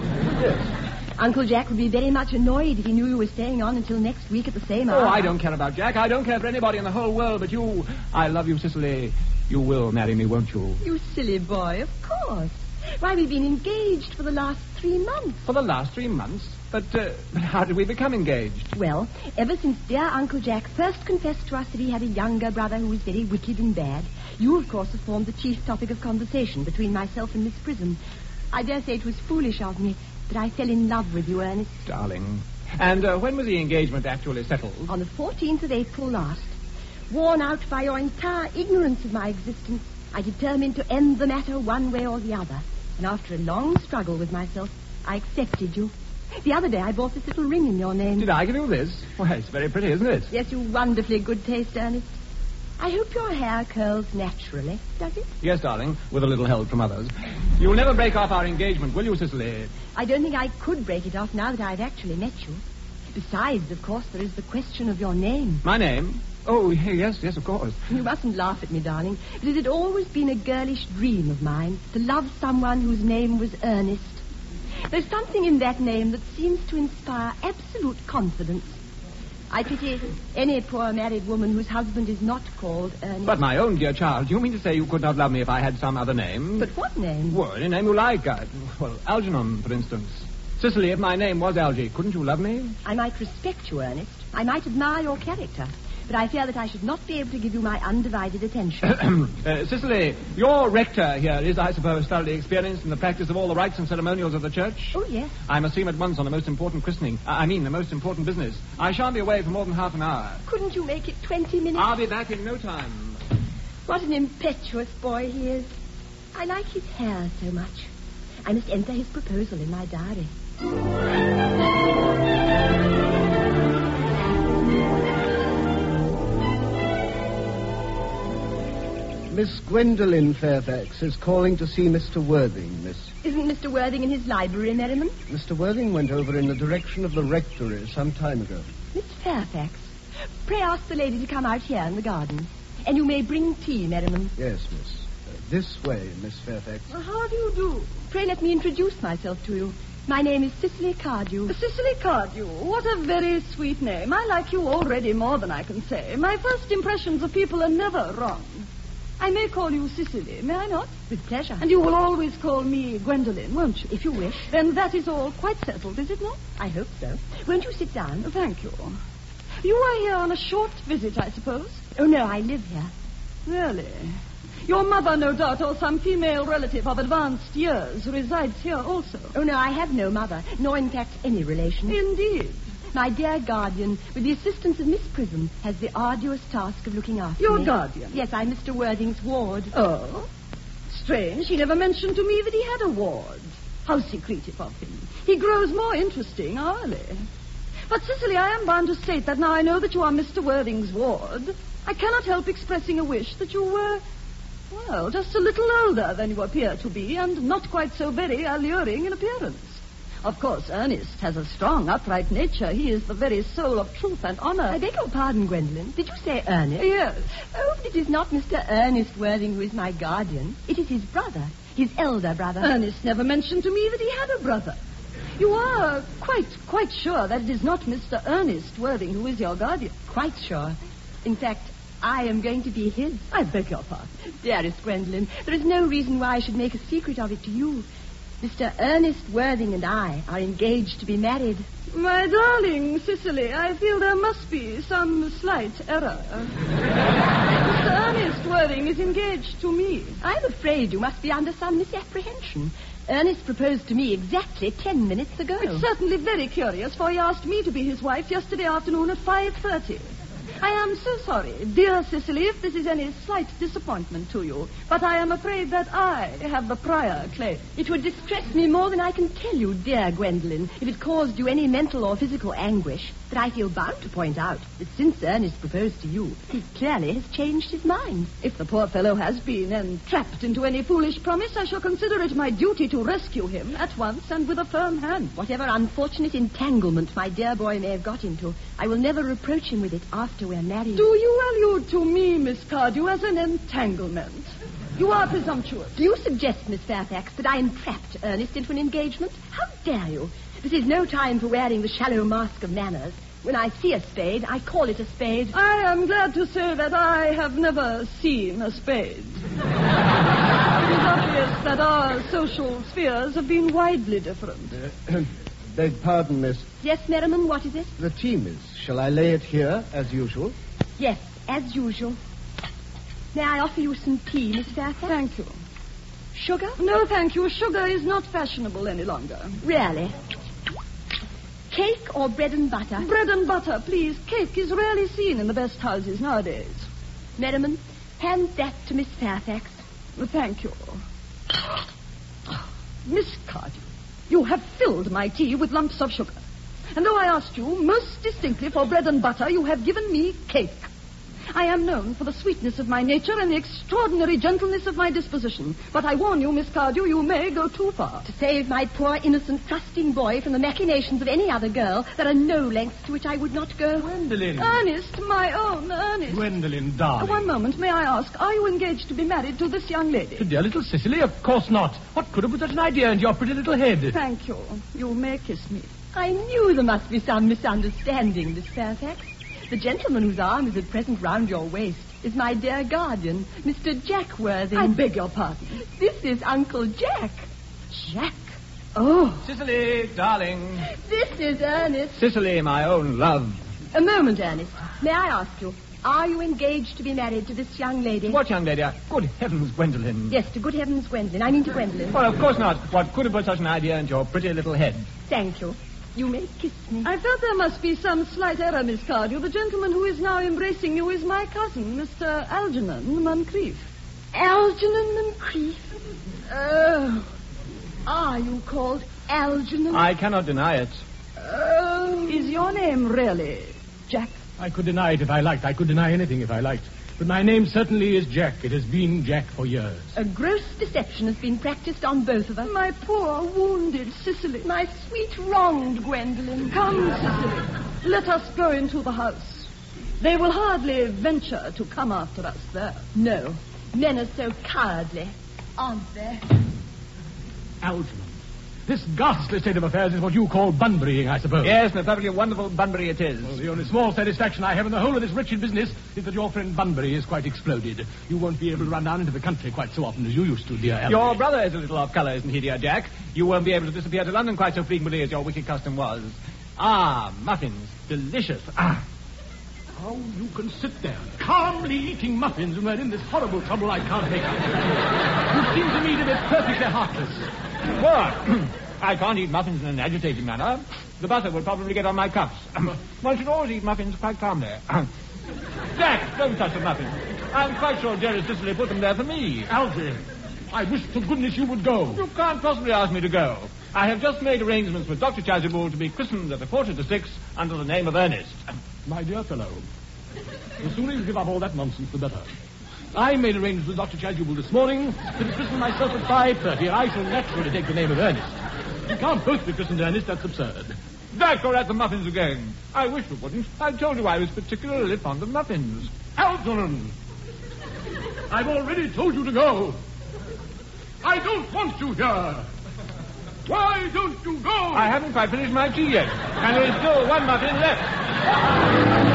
Yes. Uncle Jack would be very much annoyed if he knew you were staying on until next week at the same hour. Oh, I don't care about Jack. I don't care for anybody in the whole world but you. I love you, Cicely. You will marry me, won't you? You silly boy, of course. Why, we've been engaged for the last three months. For the last three months? But, uh, but how did we become engaged? Well, ever since dear Uncle Jack first confessed to us that he had a younger brother who was very wicked and bad, you, of course, have formed the chief topic of conversation between myself and Miss Prism. I dare say it was foolish of me, but I fell in love with you, Ernest. Darling. And uh, when was the engagement actually settled? On the fourteenth of April last. Worn out by your entire ignorance of my existence, I determined to end the matter one way or the other. And after a long struggle with myself, I accepted you. The other day I bought this little ring in your name. Did I give you this? Why, it's very pretty, isn't it? Yes, you wonderfully good taste, Ernest. I hope your hair curls naturally, does it? Yes, darling, with a little help from others. You'll never break off our engagement, will you, Cicely? I don't think I could break it off now that I've actually met you. Besides, of course, there is the question of your name. My name? Oh, yes, yes, of course. You mustn't laugh at me, darling, but it had always been a girlish dream of mine to love someone whose name was Ernest. There's something in that name that seems to inspire absolute confidence. I pity any poor married woman whose husband is not called Ernest. But my own dear child, do you mean to say you could not love me if I had some other name? But what name? Well, any name you like. I, well, Algernon, for instance. Cicely, if my name was Algy, couldn't you love me? I might respect you, Ernest. I might admire your character. But I fear that I should not be able to give you my undivided attention. uh, Cicely, your rector here is, I suppose, thoroughly experienced in the practice of all the rites and ceremonials of the church. Oh, yes. I must see him at once on the most important christening. Uh, I mean, the most important business. I shan't be away for more than half an hour. Couldn't you make it twenty minutes? I'll be back in no time. What an impetuous boy he is. I like his hair so much. I must enter his proposal in my diary. Miss Gwendolen Fairfax is calling to see Mister Worthing, miss. Isn't Mister Worthing in his library, Merriman? Mister Worthing went over in the direction of the rectory some time ago. Miss Fairfax, pray ask the lady to come out here in the garden. And you may bring tea, Merriman. Yes, miss. Uh, this way, Miss Fairfax. Well, how do you do? Pray let me introduce myself to you. My name is Cicely Cardew. Cicely Cardew. What a very sweet name. I like you already more than I can say. My first impressions of people are never wrong. I may call you Cicely, may I not? With pleasure. And you will always call me Gwendolen, won't you? If you wish. Then that is all quite settled, is it not? I hope so. Won't you sit down? Thank you. You are here on a short visit, I suppose? Oh, no, I live here. Really? Your mother, no doubt, or some female relative of advanced years resides here also. Oh, no, I have no mother, nor, in fact, any relation. Indeed. My dear guardian, with the assistance of Miss Prism, has the arduous task of looking after Your me. Your guardian? Yes, I'm Mister Worthing's ward. Oh? Strange. He never mentioned to me that he had a ward. How secretive of him. He grows more interesting hourly. But, Cicely, I am bound to state that now I know that you are Mister Worthing's ward, I cannot help expressing a wish that you were... Well, just a little older than you appear to be, and not quite so very alluring in appearance. Of course, Ernest has a strong, upright nature. He is the very soul of truth and honor. I beg your pardon, Gwendolen. Did you say Ernest? Yes. Oh, but it is not Mister Ernest Worthing who is my guardian. It is his brother, his elder brother. Ernest never mentioned to me that he had a brother. You are quite, quite sure that it is not Mister Ernest Worthing who is your guardian? Quite sure. In fact, I am going to be his. I beg your pardon. Dearest Gwendolen, there is no reason why I should make a secret of it to you. Mister Ernest Worthing and I are engaged to be married. My darling Cicely, I feel there must be some slight error. Mister Ernest Worthing is engaged to me. I'm afraid you must be under some misapprehension. Ernest proposed to me exactly ten minutes ago. It's certainly very curious, for he asked me to be his wife yesterday afternoon at five thirty. I am so sorry, dear Cicely, if this is any slight disappointment to you, but I am afraid that I have the prior claim. It would distress me more than I can tell you, dear Gwendolen, if it caused you any mental or physical anguish. But I feel bound to point out that since Ernest proposed to you, he clearly has changed his mind. If the poor fellow has been entrapped into any foolish promise, I shall consider it my duty to rescue him at once and with a firm hand. Whatever unfortunate entanglement my dear boy may have got into, I will never reproach him with it after we're married. Do you allude to me, Miss Cardew, as an entanglement? You are presumptuous. Do you suggest, Miss Fairfax, that I entrapped Ernest into an engagement? How dare you? This is no time for wearing the shallow mask of manners. When I see a spade, I call it a spade. I am glad to say that I have never seen a spade. It is obvious that our social spheres have been widely different. Uh, beg pardon, miss. Yes, Merriman, what is it? The tea, miss. Shall I lay it here, as usual? Yes, as usual. May I offer you some tea, Miss Fairfax? Thank you. Sugar? No, thank you. Sugar is not fashionable any longer. Really? Cake or bread and butter? Bread and butter, please. Cake is rarely seen in the best houses nowadays. Merriman, hand that to Miss Fairfax. Thank you. Miss Cardew, you have filled my tea with lumps of sugar. And though I asked you most distinctly for bread and butter, you have given me cake. I am known for the sweetness of my nature and the extraordinary gentleness of my disposition. But I warn you, Miss Cardew, you may go too far. To save my poor, innocent, trusting boy from the machinations of any other girl, there are no lengths to which I would not go. Gwendolen. Ernest, my own Ernest. Gwendolen, darling. One moment, may I ask, are you engaged to be married to this young lady? To dear little Cicely? Of course not. What could have put such an idea into your pretty little head? Thank you. You may kiss me. I knew there must be some misunderstanding, Miss Fairfax. The gentleman whose arm is at present round your waist is my dear guardian, Mister Jack Worthing. I beg your pardon. This is Uncle Jack. Jack? Oh. Cicely, darling. This is Ernest. Cicely, my own love. A moment, Ernest. May I ask you, are you engaged to be married to this young lady? What young lady? Good heavens, Gwendolen. Yes, to good heavens, Gwendolen. I mean to Gwendolen. Well, of course not. What could have put such an idea into your pretty little head? Thank you. You may kiss me. I felt there must be some slight error, Miss Cardew. The gentleman who is now embracing you is my cousin, Mister Algernon Moncrief. Algernon Moncrief? Oh. Are you called Algernon? I cannot deny it. Oh. Is your name really Jack? I could deny it if I liked. I could deny anything if I liked. But my name certainly is Jack. It has been Jack for years. A gross deception has been practiced on both of us. My poor, wounded Cicely. My sweet, wronged Gwendolen. Come, Cicely. Let us go into the house. They will hardly venture to come after us there. No. Men are so cowardly, aren't they? Algernon. This ghastly state of affairs is what you call Bunburying, I suppose. Yes, and a perfectly wonderful Bunbury it is. Well, the only small satisfaction I have in the whole of this wretched business is that your friend Bunbury is quite exploded. You won't be able to run down into the country quite so often as you used to, dear Ellen. Your brother is a little off colour, isn't he, dear Jack? You won't be able to disappear to London quite so frequently as your wicked custom was. Ah, muffins. Delicious. Ah. How you can sit there, calmly eating muffins when we're in this horrible trouble I can't make out. You seem to me to be perfectly heartless. What? I can't eat muffins in an agitated manner. The butter will probably get on my cuffs. One should always eat muffins quite calmly. Jack, don't touch the muffins. I'm quite sure dearest Cicely put them there for me. Alfie, I wish to goodness you would go. You can't possibly ask me to go. I have just made arrangements with Doctor Chasuble to be christened at a quarter to six under the name of Ernest. My dear fellow, the sooner you give up all that nonsense, the better. I made arrangements with Doctor Chasuble this morning to be christened myself at five thirty, and I shall naturally take the name of Ernest. You can't both be christened Ernest, that's absurd. Back or at the muffins again. I wish you wouldn't. I told you I was particularly fond of muffins. Algernon! I've already told you to go. I don't want you here. Why don't you go? I haven't quite finished my tea yet, and there's still one muffin left.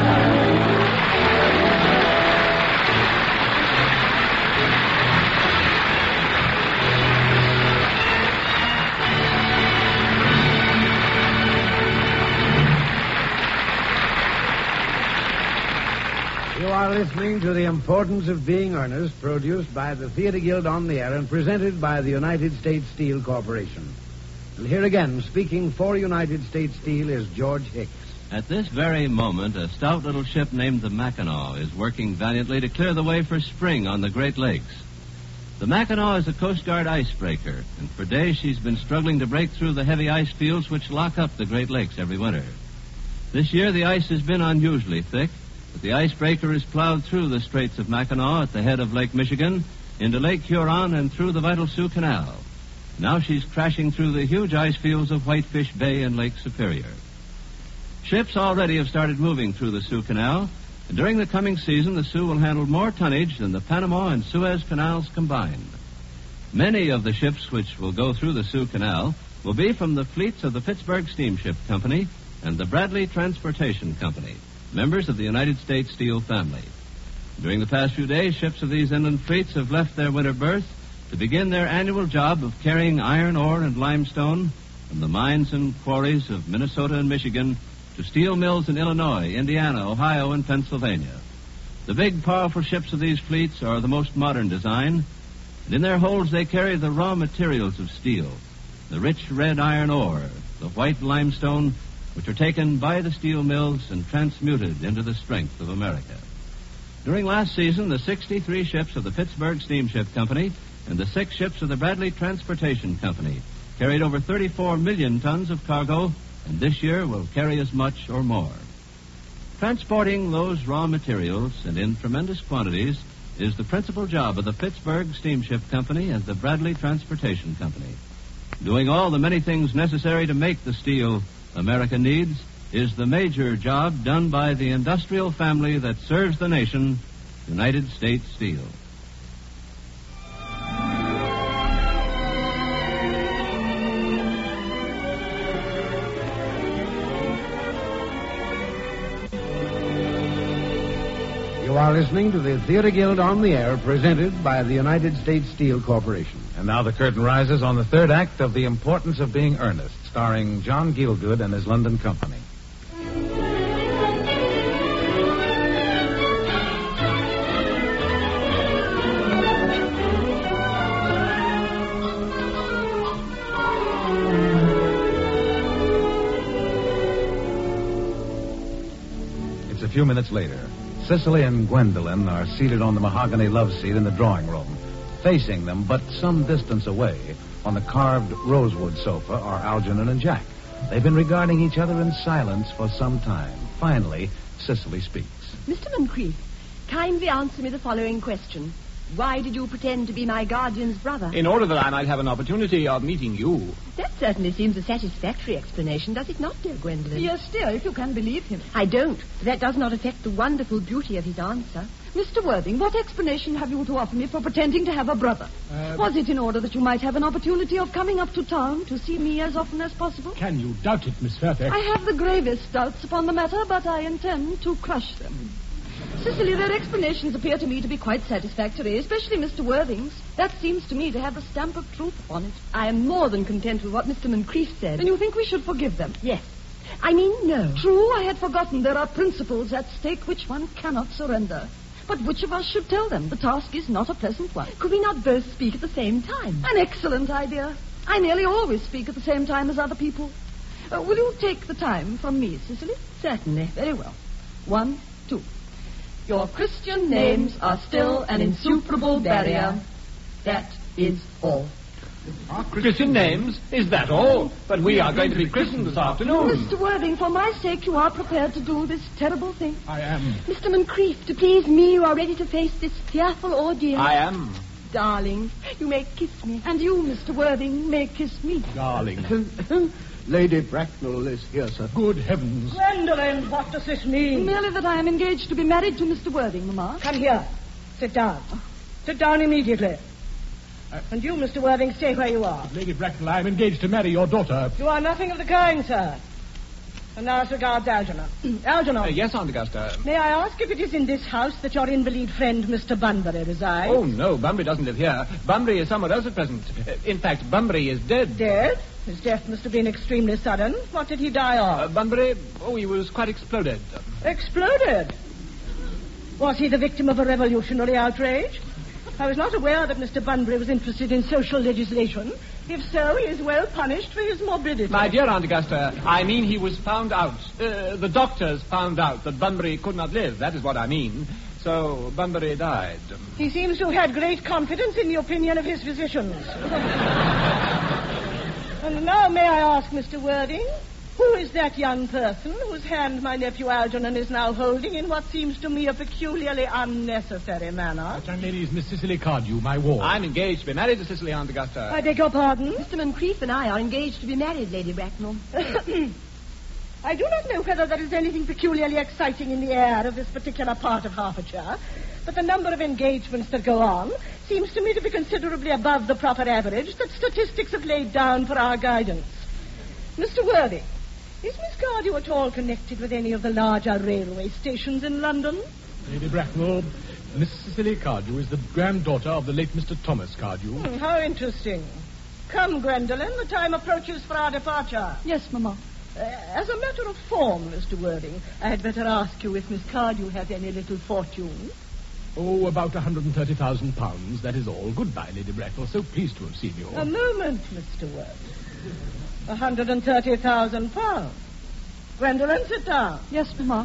You are listening to The Importance of Being Earnest, produced by the Theater Guild on the Air and presented by the United States Steel Corporation. And here again, speaking for United States Steel, is George Hicks. At this very moment, a stout little ship named the Mackinac is working valiantly to clear the way for spring on the Great Lakes. The Mackinac is a Coast Guard icebreaker, and for days she's been struggling to break through the heavy ice fields which lock up the Great Lakes every winter. This year, the ice has been unusually thick, but the icebreaker is plowed through the Straits of Mackinac at the head of Lake Michigan, into Lake Huron, and through the vital Sioux Canal. Now she's crashing through the huge ice fields of Whitefish Bay and Lake Superior. Ships already have started moving through the Sioux Canal, and during the coming season, the Sioux will handle more tonnage than the Panama and Suez Canals combined. Many of the ships which will go through the Sioux Canal will be from the fleets of the Pittsburgh Steamship Company and the Bradley Transportation Company, members of the United States Steel family. During the past few days, ships of these inland fleets have left their winter berth to begin their annual job of carrying iron ore and limestone from the mines and quarries of Minnesota and Michigan to steel mills in Illinois, Indiana, Ohio, and Pennsylvania. The big, powerful ships of these fleets are the most modern design, and in their holds they carry the raw materials of steel, the rich red iron ore, the white limestone, which are taken by the steel mills and transmuted into the strength of America. During last season, the sixty-three ships of the Pittsburgh Steamship Company and the six ships of the Bradley Transportation Company carried over thirty-four million tons of cargo, and this year will carry as much or more. Transporting those raw materials, and in tremendous quantities, is the principal job of the Pittsburgh Steamship Company and the Bradley Transportation Company. Doing all the many things necessary to make the steel America needs is the major job done by the industrial family that serves the nation, United States Steel. You are listening to the Theater Guild on the Air, presented by the United States Steel Corporation. And now the curtain rises on the third act of The Importance of Being Earnest, starring John Gielgud and his London company. It's a few minutes later. Cicely and Gwendolyn are seated on the mahogany love seat in the drawing room. Facing them, but some distance away, on the carved rosewood sofa, are Algernon and Jack. They've been regarding each other in silence for some time. Finally, Cicely speaks. Mister Moncrief, kindly answer me the following question. Why did you pretend to be my guardian's brother? In order that I might have an opportunity of meeting you. That certainly seems a satisfactory explanation, does it not, dear Gwendolyn? Yes, dear, if you can believe him. I don't. That does not affect the wonderful beauty of his answer. Mister Worthing, what explanation have you to offer me for pretending to have a brother? Uh, Was it in order that you might have an opportunity of coming up to town to see me as often as possible? Can you doubt it, Miss Fairfax? I have the gravest doubts upon the matter, but I intend to crush them. Cicely, their explanations appear to me to be quite satisfactory, especially Mister Worthing's. That seems to me to have the stamp of truth upon it. I am more than content with what Mister Moncrief said. Then you think we should forgive them? Yes. I mean, no. True, I had forgotten there are principles at stake which one cannot surrender. But which of us should tell them? The task is not a pleasant one. Could we not both speak at the same time? An excellent idea. I nearly always speak at the same time as other people. Uh, will you take the time from me, Cicely? Certainly. Very well. One, two. Your Christian names are still an insuperable barrier. That is all. Our Christian names, is that all? But we are going to be christened this afternoon. Mister Worthing, for my sake, you are prepared to do this terrible thing. I am. Mister Moncrief, to please me, you are ready to face this fearful ordeal. I am. Darling, you may kiss me. And you, Mister Worthing, may kiss me. Darling. Lady Bracknell is here, sir. Good heavens. Gwendolen, what does this mean? Merely that I am engaged to be married to Mister Worthing, Mamma. Come here. Sit down. Sit down immediately. Uh, and you, Mister Worthing, stay where you are. Lady Bracknell, I am engaged to marry your daughter. You are nothing of the kind, sir. And now as regards Algernon. Algernon. Uh, yes, Aunt Augusta. May I ask if it is in this house that your invalid friend, Mister Bunbury, resides? Oh, no, Bunbury doesn't live here. Bunbury is somewhere else at present. Uh, in fact, Bunbury is dead. Dead? His death must have been extremely sudden. What did he die of? Uh, Bunbury, oh, he was quite exploded. Exploded? Was he the victim of a revolutionary outrage? I was not aware that Mister Bunbury was interested in social legislation. If so, he is well punished for his morbidity. My dear Aunt Augusta, I mean he was found out. Uh, the doctors found out that Bunbury could not live. That is what I mean. So Bunbury died. He seems to have had great confidence in the opinion of his physicians. And now may I ask, Mister Worthing, who is that young person whose hand my nephew Algernon is now holding in what seems to me a peculiarly unnecessary manner? That young lady is Miss Cicely Cardew, my ward. I'm engaged to be married to Cicely, Aunt Augusta. I beg your pardon? Mister Moncrief and I are engaged to be married, Lady Bracknell. I do not know whether there is anything peculiarly exciting in the air of this particular part of Hertfordshire, but the number of engagements that go on seems to me to be considerably above the proper average that statistics have laid down for our guidance. Mister Worthing, is Miss Cardew at all connected with any of the larger railway stations in London? Lady Bracknell, Miss Cicely Cardew is the granddaughter of the late Mister Thomas Cardew. Hmm, how interesting. Come, Gwendolen, the time approaches for our departure. Yes, Mamma. Uh, as a matter of form, Mister Worthing, I had better ask you if Miss Cardew has any little fortune. Oh, about one hundred thirty thousand pounds, that is all. Goodbye, Lady Bracknell. So pleased to have seen you. A moment, Mister Worthing. one hundred thirty thousand pounds. Gwendolen, sit down. Yes, Mamma.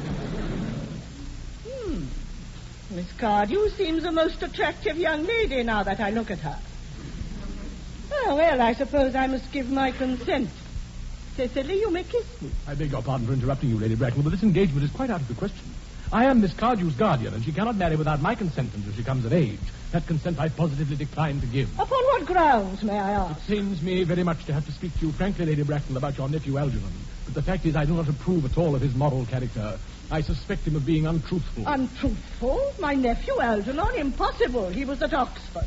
Hmm. Miss Cardew seems a most attractive young lady now that I look at her. Oh, well, I suppose I must give my consent. Cicely, you may kiss me. I beg your pardon for interrupting you, Lady Bracknell, but this engagement is quite out of the question. I am Miss Cardew's guardian, and she cannot marry without my consent until she comes of age. That consent I positively decline to give. Upon what grounds, may I ask? It pains me very much to have to speak to you frankly, Lady Bracknell, about your nephew Algernon. But the fact is I do not approve at all of his moral character. I suspect him of being untruthful. Untruthful? My nephew Algernon? Impossible. He was at Oxford.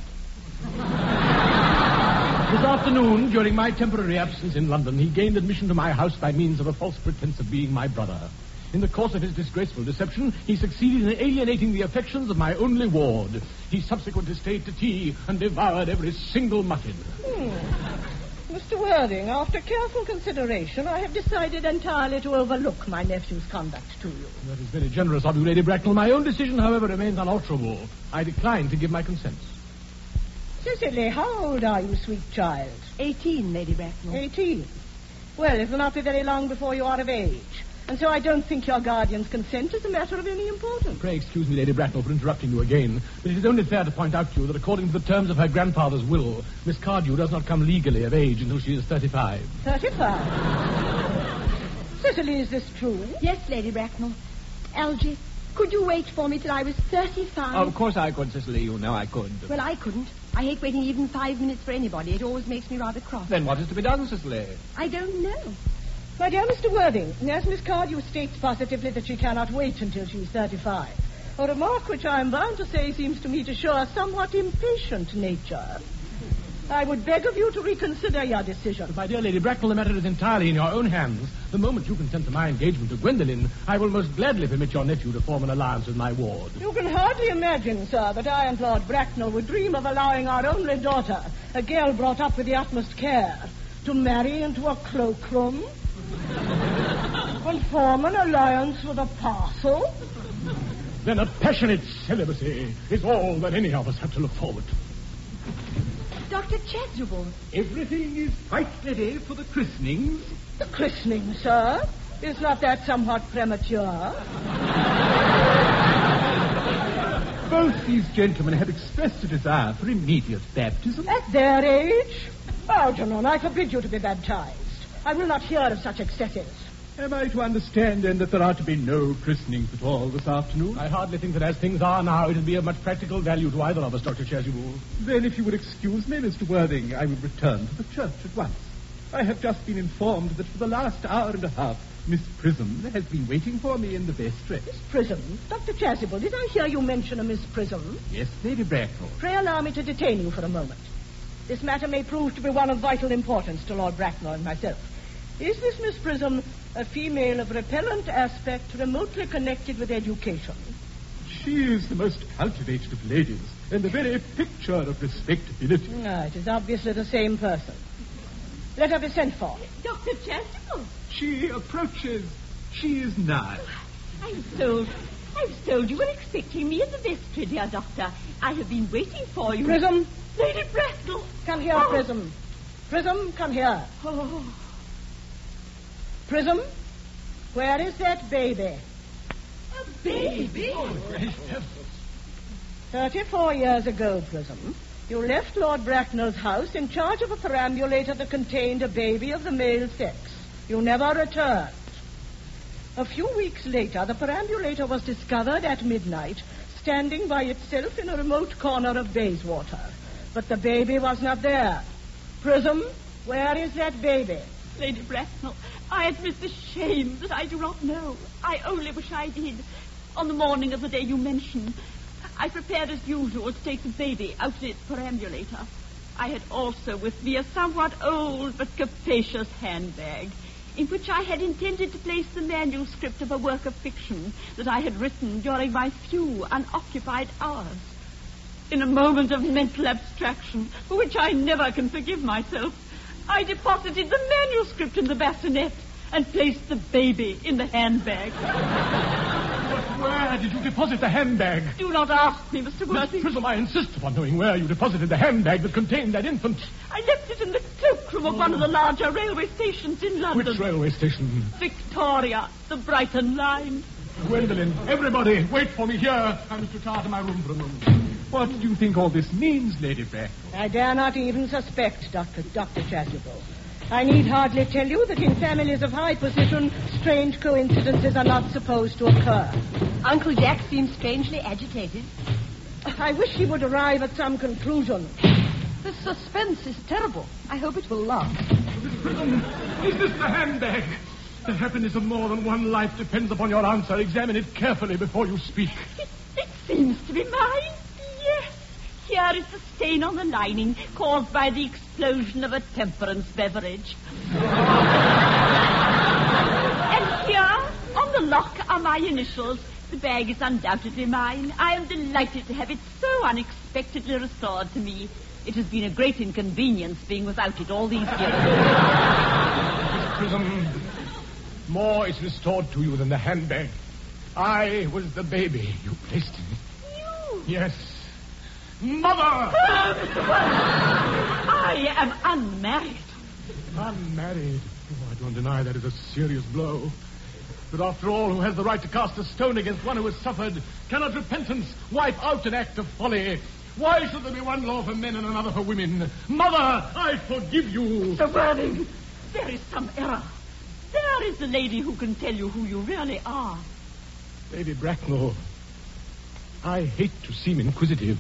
This afternoon, during my temporary absence in London, he gained admission to my house by means of a false pretense of being my brother. In the course of his disgraceful deception, he succeeded in alienating the affections of my only ward. He subsequently stayed to tea and devoured every single muffin. Hmm. Mister Worthing, after careful consideration, I have decided entirely to overlook my nephew's conduct to you. That is very generous of you, Lady Bracknell. My own decision, however, remains unalterable. I decline to give my consent. Cicely, how old are you, sweet child? Eighteen, Lady Bracknell. Eighteen. Well, it will not be very long before you are of age. And so I don't think your guardian's consent is a matter of any importance. Pray excuse me, Lady Bracknell, for interrupting you again, but it is only fair to point out to you that according to the terms of her grandfather's will, Miss Cardew does not come legally of age until she is thirty-five. Thirty-five? Cicely, is this true? Yes, Lady Bracknell. Algy, could you wait for me till I was thirty-five? Of course I could, Cicely. You know I could. Well, I couldn't. I hate waiting even five minutes for anybody. It always makes me rather cross. Then what is to be done, Cicely? I don't know. My dear Mister Worthing, as Miss Cardew states positively that she cannot wait until she's thirty-five, a remark which I am bound to say seems to me to show a somewhat impatient nature, I would beg of you to reconsider your decision. But my dear Lady Bracknell, the matter is entirely in your own hands. The moment you consent to my engagement to Gwendolen, I will most gladly permit your nephew to form an alliance with my ward. You can hardly imagine, sir, that I and Lord Bracknell would dream of allowing our only daughter, a girl brought up with the utmost care, to marry into a cloakroom and form an alliance with a parcel. Then a passionate celibacy is all that any of us have to look forward to. Doctor Chasuble. Everything is quite ready for the christenings. The christening, sir? Is not that somewhat premature? Both these gentlemen have expressed a desire for immediate baptism. At their age? Algernon, I forbid you to be baptized. I will not hear of such excesses. Am I to understand, then, that there are to be no christenings at all this afternoon? I hardly think that as things are now, it'll be of much practical value to either of us, Doctor Chasuble. Then, if you would excuse me, Mister Worthing, I will return to the church at once. I have just been informed that for the last hour and a half, Miss Prism has been waiting for me in the vestry. Miss Prism? Doctor Chasuble, did I hear you mention a Miss Prism? Yes, Lady Bracknell. Pray allow me to detain you for a moment. This matter may prove to be one of vital importance to Lord Bracknell and myself. Is this Miss Prism a female of repellent aspect remotely connected with education? She is the most cultivated of ladies and the very picture of respectability. Ah, it is obviously the same person. Let her be sent for. Doctor Chasuble. She approaches. She is nigh. I'm told. I was told you were expecting me in the vestry, dear doctor. I have been waiting for you. Prism. Lady Bracknell. Come here, oh. Prism. Prism, come here. Oh. Prism, where is that baby? A baby? Oh, Thirty-four years ago, Prism, you left Lord Bracknell's house in charge of a perambulator that contained a baby of the male sex. You never returned. A few weeks later, the perambulator was discovered at midnight, standing by itself in a remote corner of Bayswater. But the baby was not there. Prism, where is that baby? Lady Bracknell, I admit the shame that I do not know. I only wish I did. On the morning of the day you mentioned, I prepared as usual to take the baby out of its perambulator. I had also with me a somewhat old but capacious handbag, in which I had intended to place the manuscript of a work of fiction that I had written during my few unoccupied hours. In a moment of mental abstraction, for which I never can forgive myself, I deposited the manuscript in the bassinet and placed the baby in the handbag. But where did you deposit the handbag? Do not ask me, Mister Worthing. Miss Prism, I insist upon knowing where you deposited the handbag that contained that infant. I left it in the cloakroom of one of the larger railway stations in London. Which railway station? Victoria, the Brighton line. Gwendolyn, everybody, wait for me here. I must retire to my room for a moment. What do you think all this means, Lady Bracknell? I dare not even suspect, Doctor Doctor Chasuble. I need hardly tell you that in families of high position, strange coincidences are not supposed to occur. Uncle Jack seems strangely agitated. I wish he would arrive at some conclusion. The suspense is terrible. I hope it will last. Miss Prism, is this the handbag? The happiness of more than one life depends upon your answer. Examine it carefully before you speak. It, it seems to be mine. Yes. Here is the stain on the lining caused by the explosion of a temperance beverage. And here, on the lock, are my initials. The bag is undoubtedly mine. I am delighted to have it so unexpectedly restored to me. It has been a great inconvenience being without it all these years. Miss Prism, more is restored to you than the handbag. I was the baby you placed in it. You? Yes. Mother! I am unmarried. Unmarried? Oh, I don't deny that is a serious blow. But after all, who has the right to cast a stone against one who has suffered? Cannot repentance wipe out an act of folly? Why should there be one law for men and another for women? Mother, I forgive you. Sir Worthing, there is some error. There is the lady who can tell you who you really are. Lady Bracknell, I hate to seem inquisitive.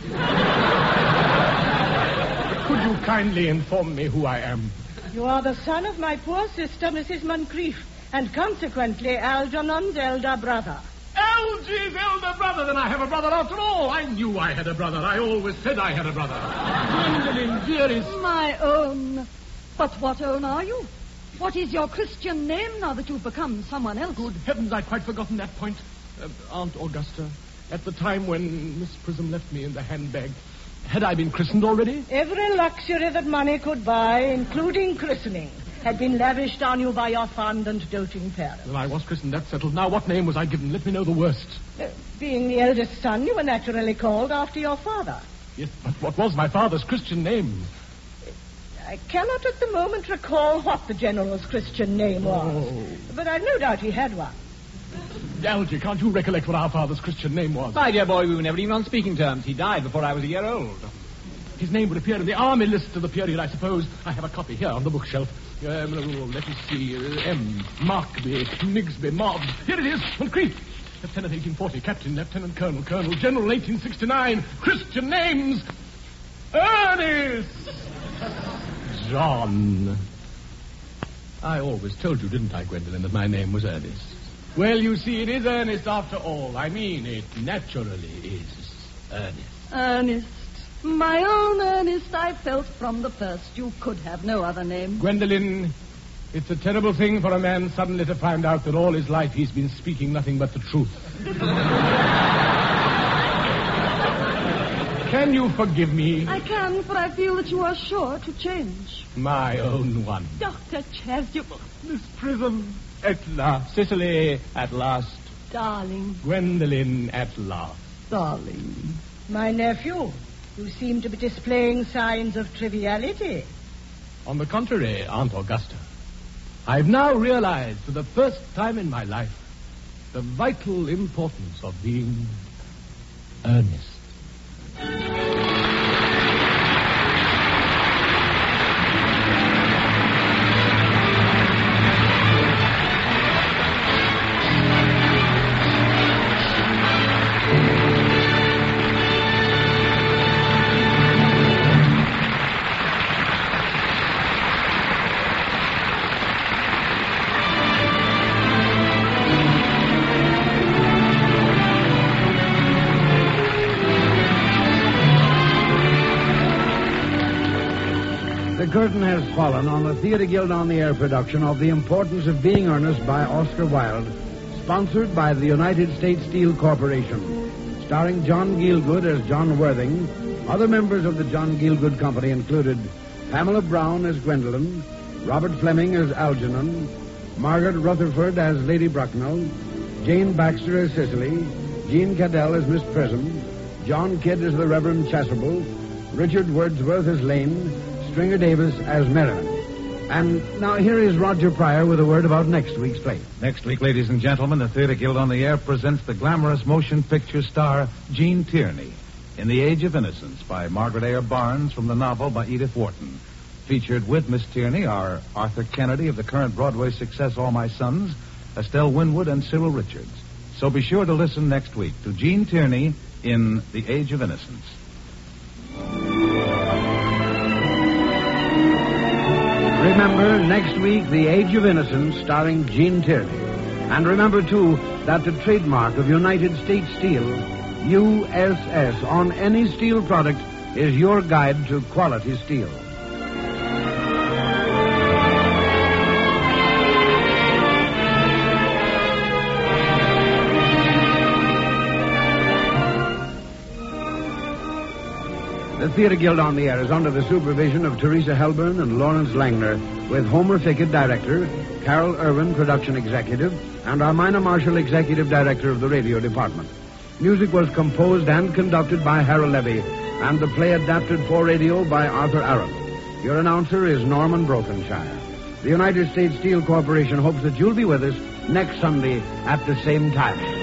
Could you kindly inform me who I am? You are the son of my poor sister, Missus Moncrief, and consequently Algernon's elder brother. Algy's elder brother? Then I have a brother after all. I knew I had a brother. I always said I had a brother. Gwendolyn, dearest. My own. But what own are you? What is your Christian name now that you've become someone else? Good heavens, I'd quite forgotten that point. Uh, Aunt Augusta, at the time when Miss Prism left me in the handbag, had I been christened already? Every luxury that money could buy, including christening, had been lavished on you by your fond and doting parents. Well, I was christened, that's settled. Now, what name was I given? Let me know the worst. Uh, being the eldest son, you were naturally called after your father. Yes, but what was my father's Christian name? I cannot at the moment recall what the General's Christian name was. Oh. But I've no doubt he had one. Algy, can't you recollect what our father's Christian name was? My dear boy, we were never even on speaking terms. He died before I was a year old. His name would appear in the army list of the period, I suppose. I have a copy here on the bookshelf. Um, let me see. Uh, M. Markby, Migsby, Mobbs. Here it is, on Crete. Lieutenant eighteen forty, Captain, Lieutenant Colonel, Colonel, General eighteen sixty-nine. Christian names. Ernest! John. I always told you, didn't I, Gwendolen, that my name was Ernest? Well, you see, it is Ernest after all. I mean, it naturally is Ernest. Ernest. My own Ernest, I felt from the first you could have no other name. Gwendolen, it's a terrible thing for a man suddenly to find out that all his life he's been speaking nothing but the truth. Can you forgive me? I can, for I feel that you are sure to change. My own one. Doctor Chasuble. Miss Prism, at last. Cicely, at last. Darling. Gwendolen, at last. Darling. My nephew, you seem to be displaying signs of triviality. On the contrary, Aunt Augusta, I've now realized for the first time in my life the vital importance of being earnest. The curtain has fallen on the Theatre Guild on the Air production of The Importance of Being Earnest by Oscar Wilde, sponsored by the United States Steel Corporation, starring John Gielgud as John Worthing. Other members of the John Gielgud Company included Pamela Brown as Gwendolen, Robert Fleming as Algernon, Margaret Rutherford as Lady Bracknell, Jane Baxter as Cicely, Jean Cadell as Miss Prism, John Kidd as the Reverend Chasuble, Richard Wordsworth as Lane, Stringer Davis as Merriman. And now here is Roger Pryor with a word about next week's play. Next week, ladies and gentlemen, the Theatre Guild on the Air presents the glamorous motion picture star Jean Tierney in The Age of Innocence by Margaret Ayer Barnes from the novel by Edith Wharton. Featured with Miss Tierney are Arthur Kennedy of the current Broadway success All My Sons, Estelle Winwood, and Cyril Richards. So be sure to listen next week to Jean Tierney in The Age of Innocence. Remember, next week, The Age of Innocence, starring Jean Tierney. And remember, too, that the trademark of United States Steel, U S S, on any steel product is your guide to quality steel. The Theatre Guild on the Air is under the supervision of Teresa Helburn and Lawrence Langner, with Homer Fickett, director, Carol Irwin, production executive, and Armina Marshall, executive director of the radio department. Music was composed and conducted by Harold Levy, and the play adapted for radio by Arthur Aaron. Your announcer is Norman Brokenshire. The United States Steel Corporation hopes that you'll be with us next Sunday at the same time.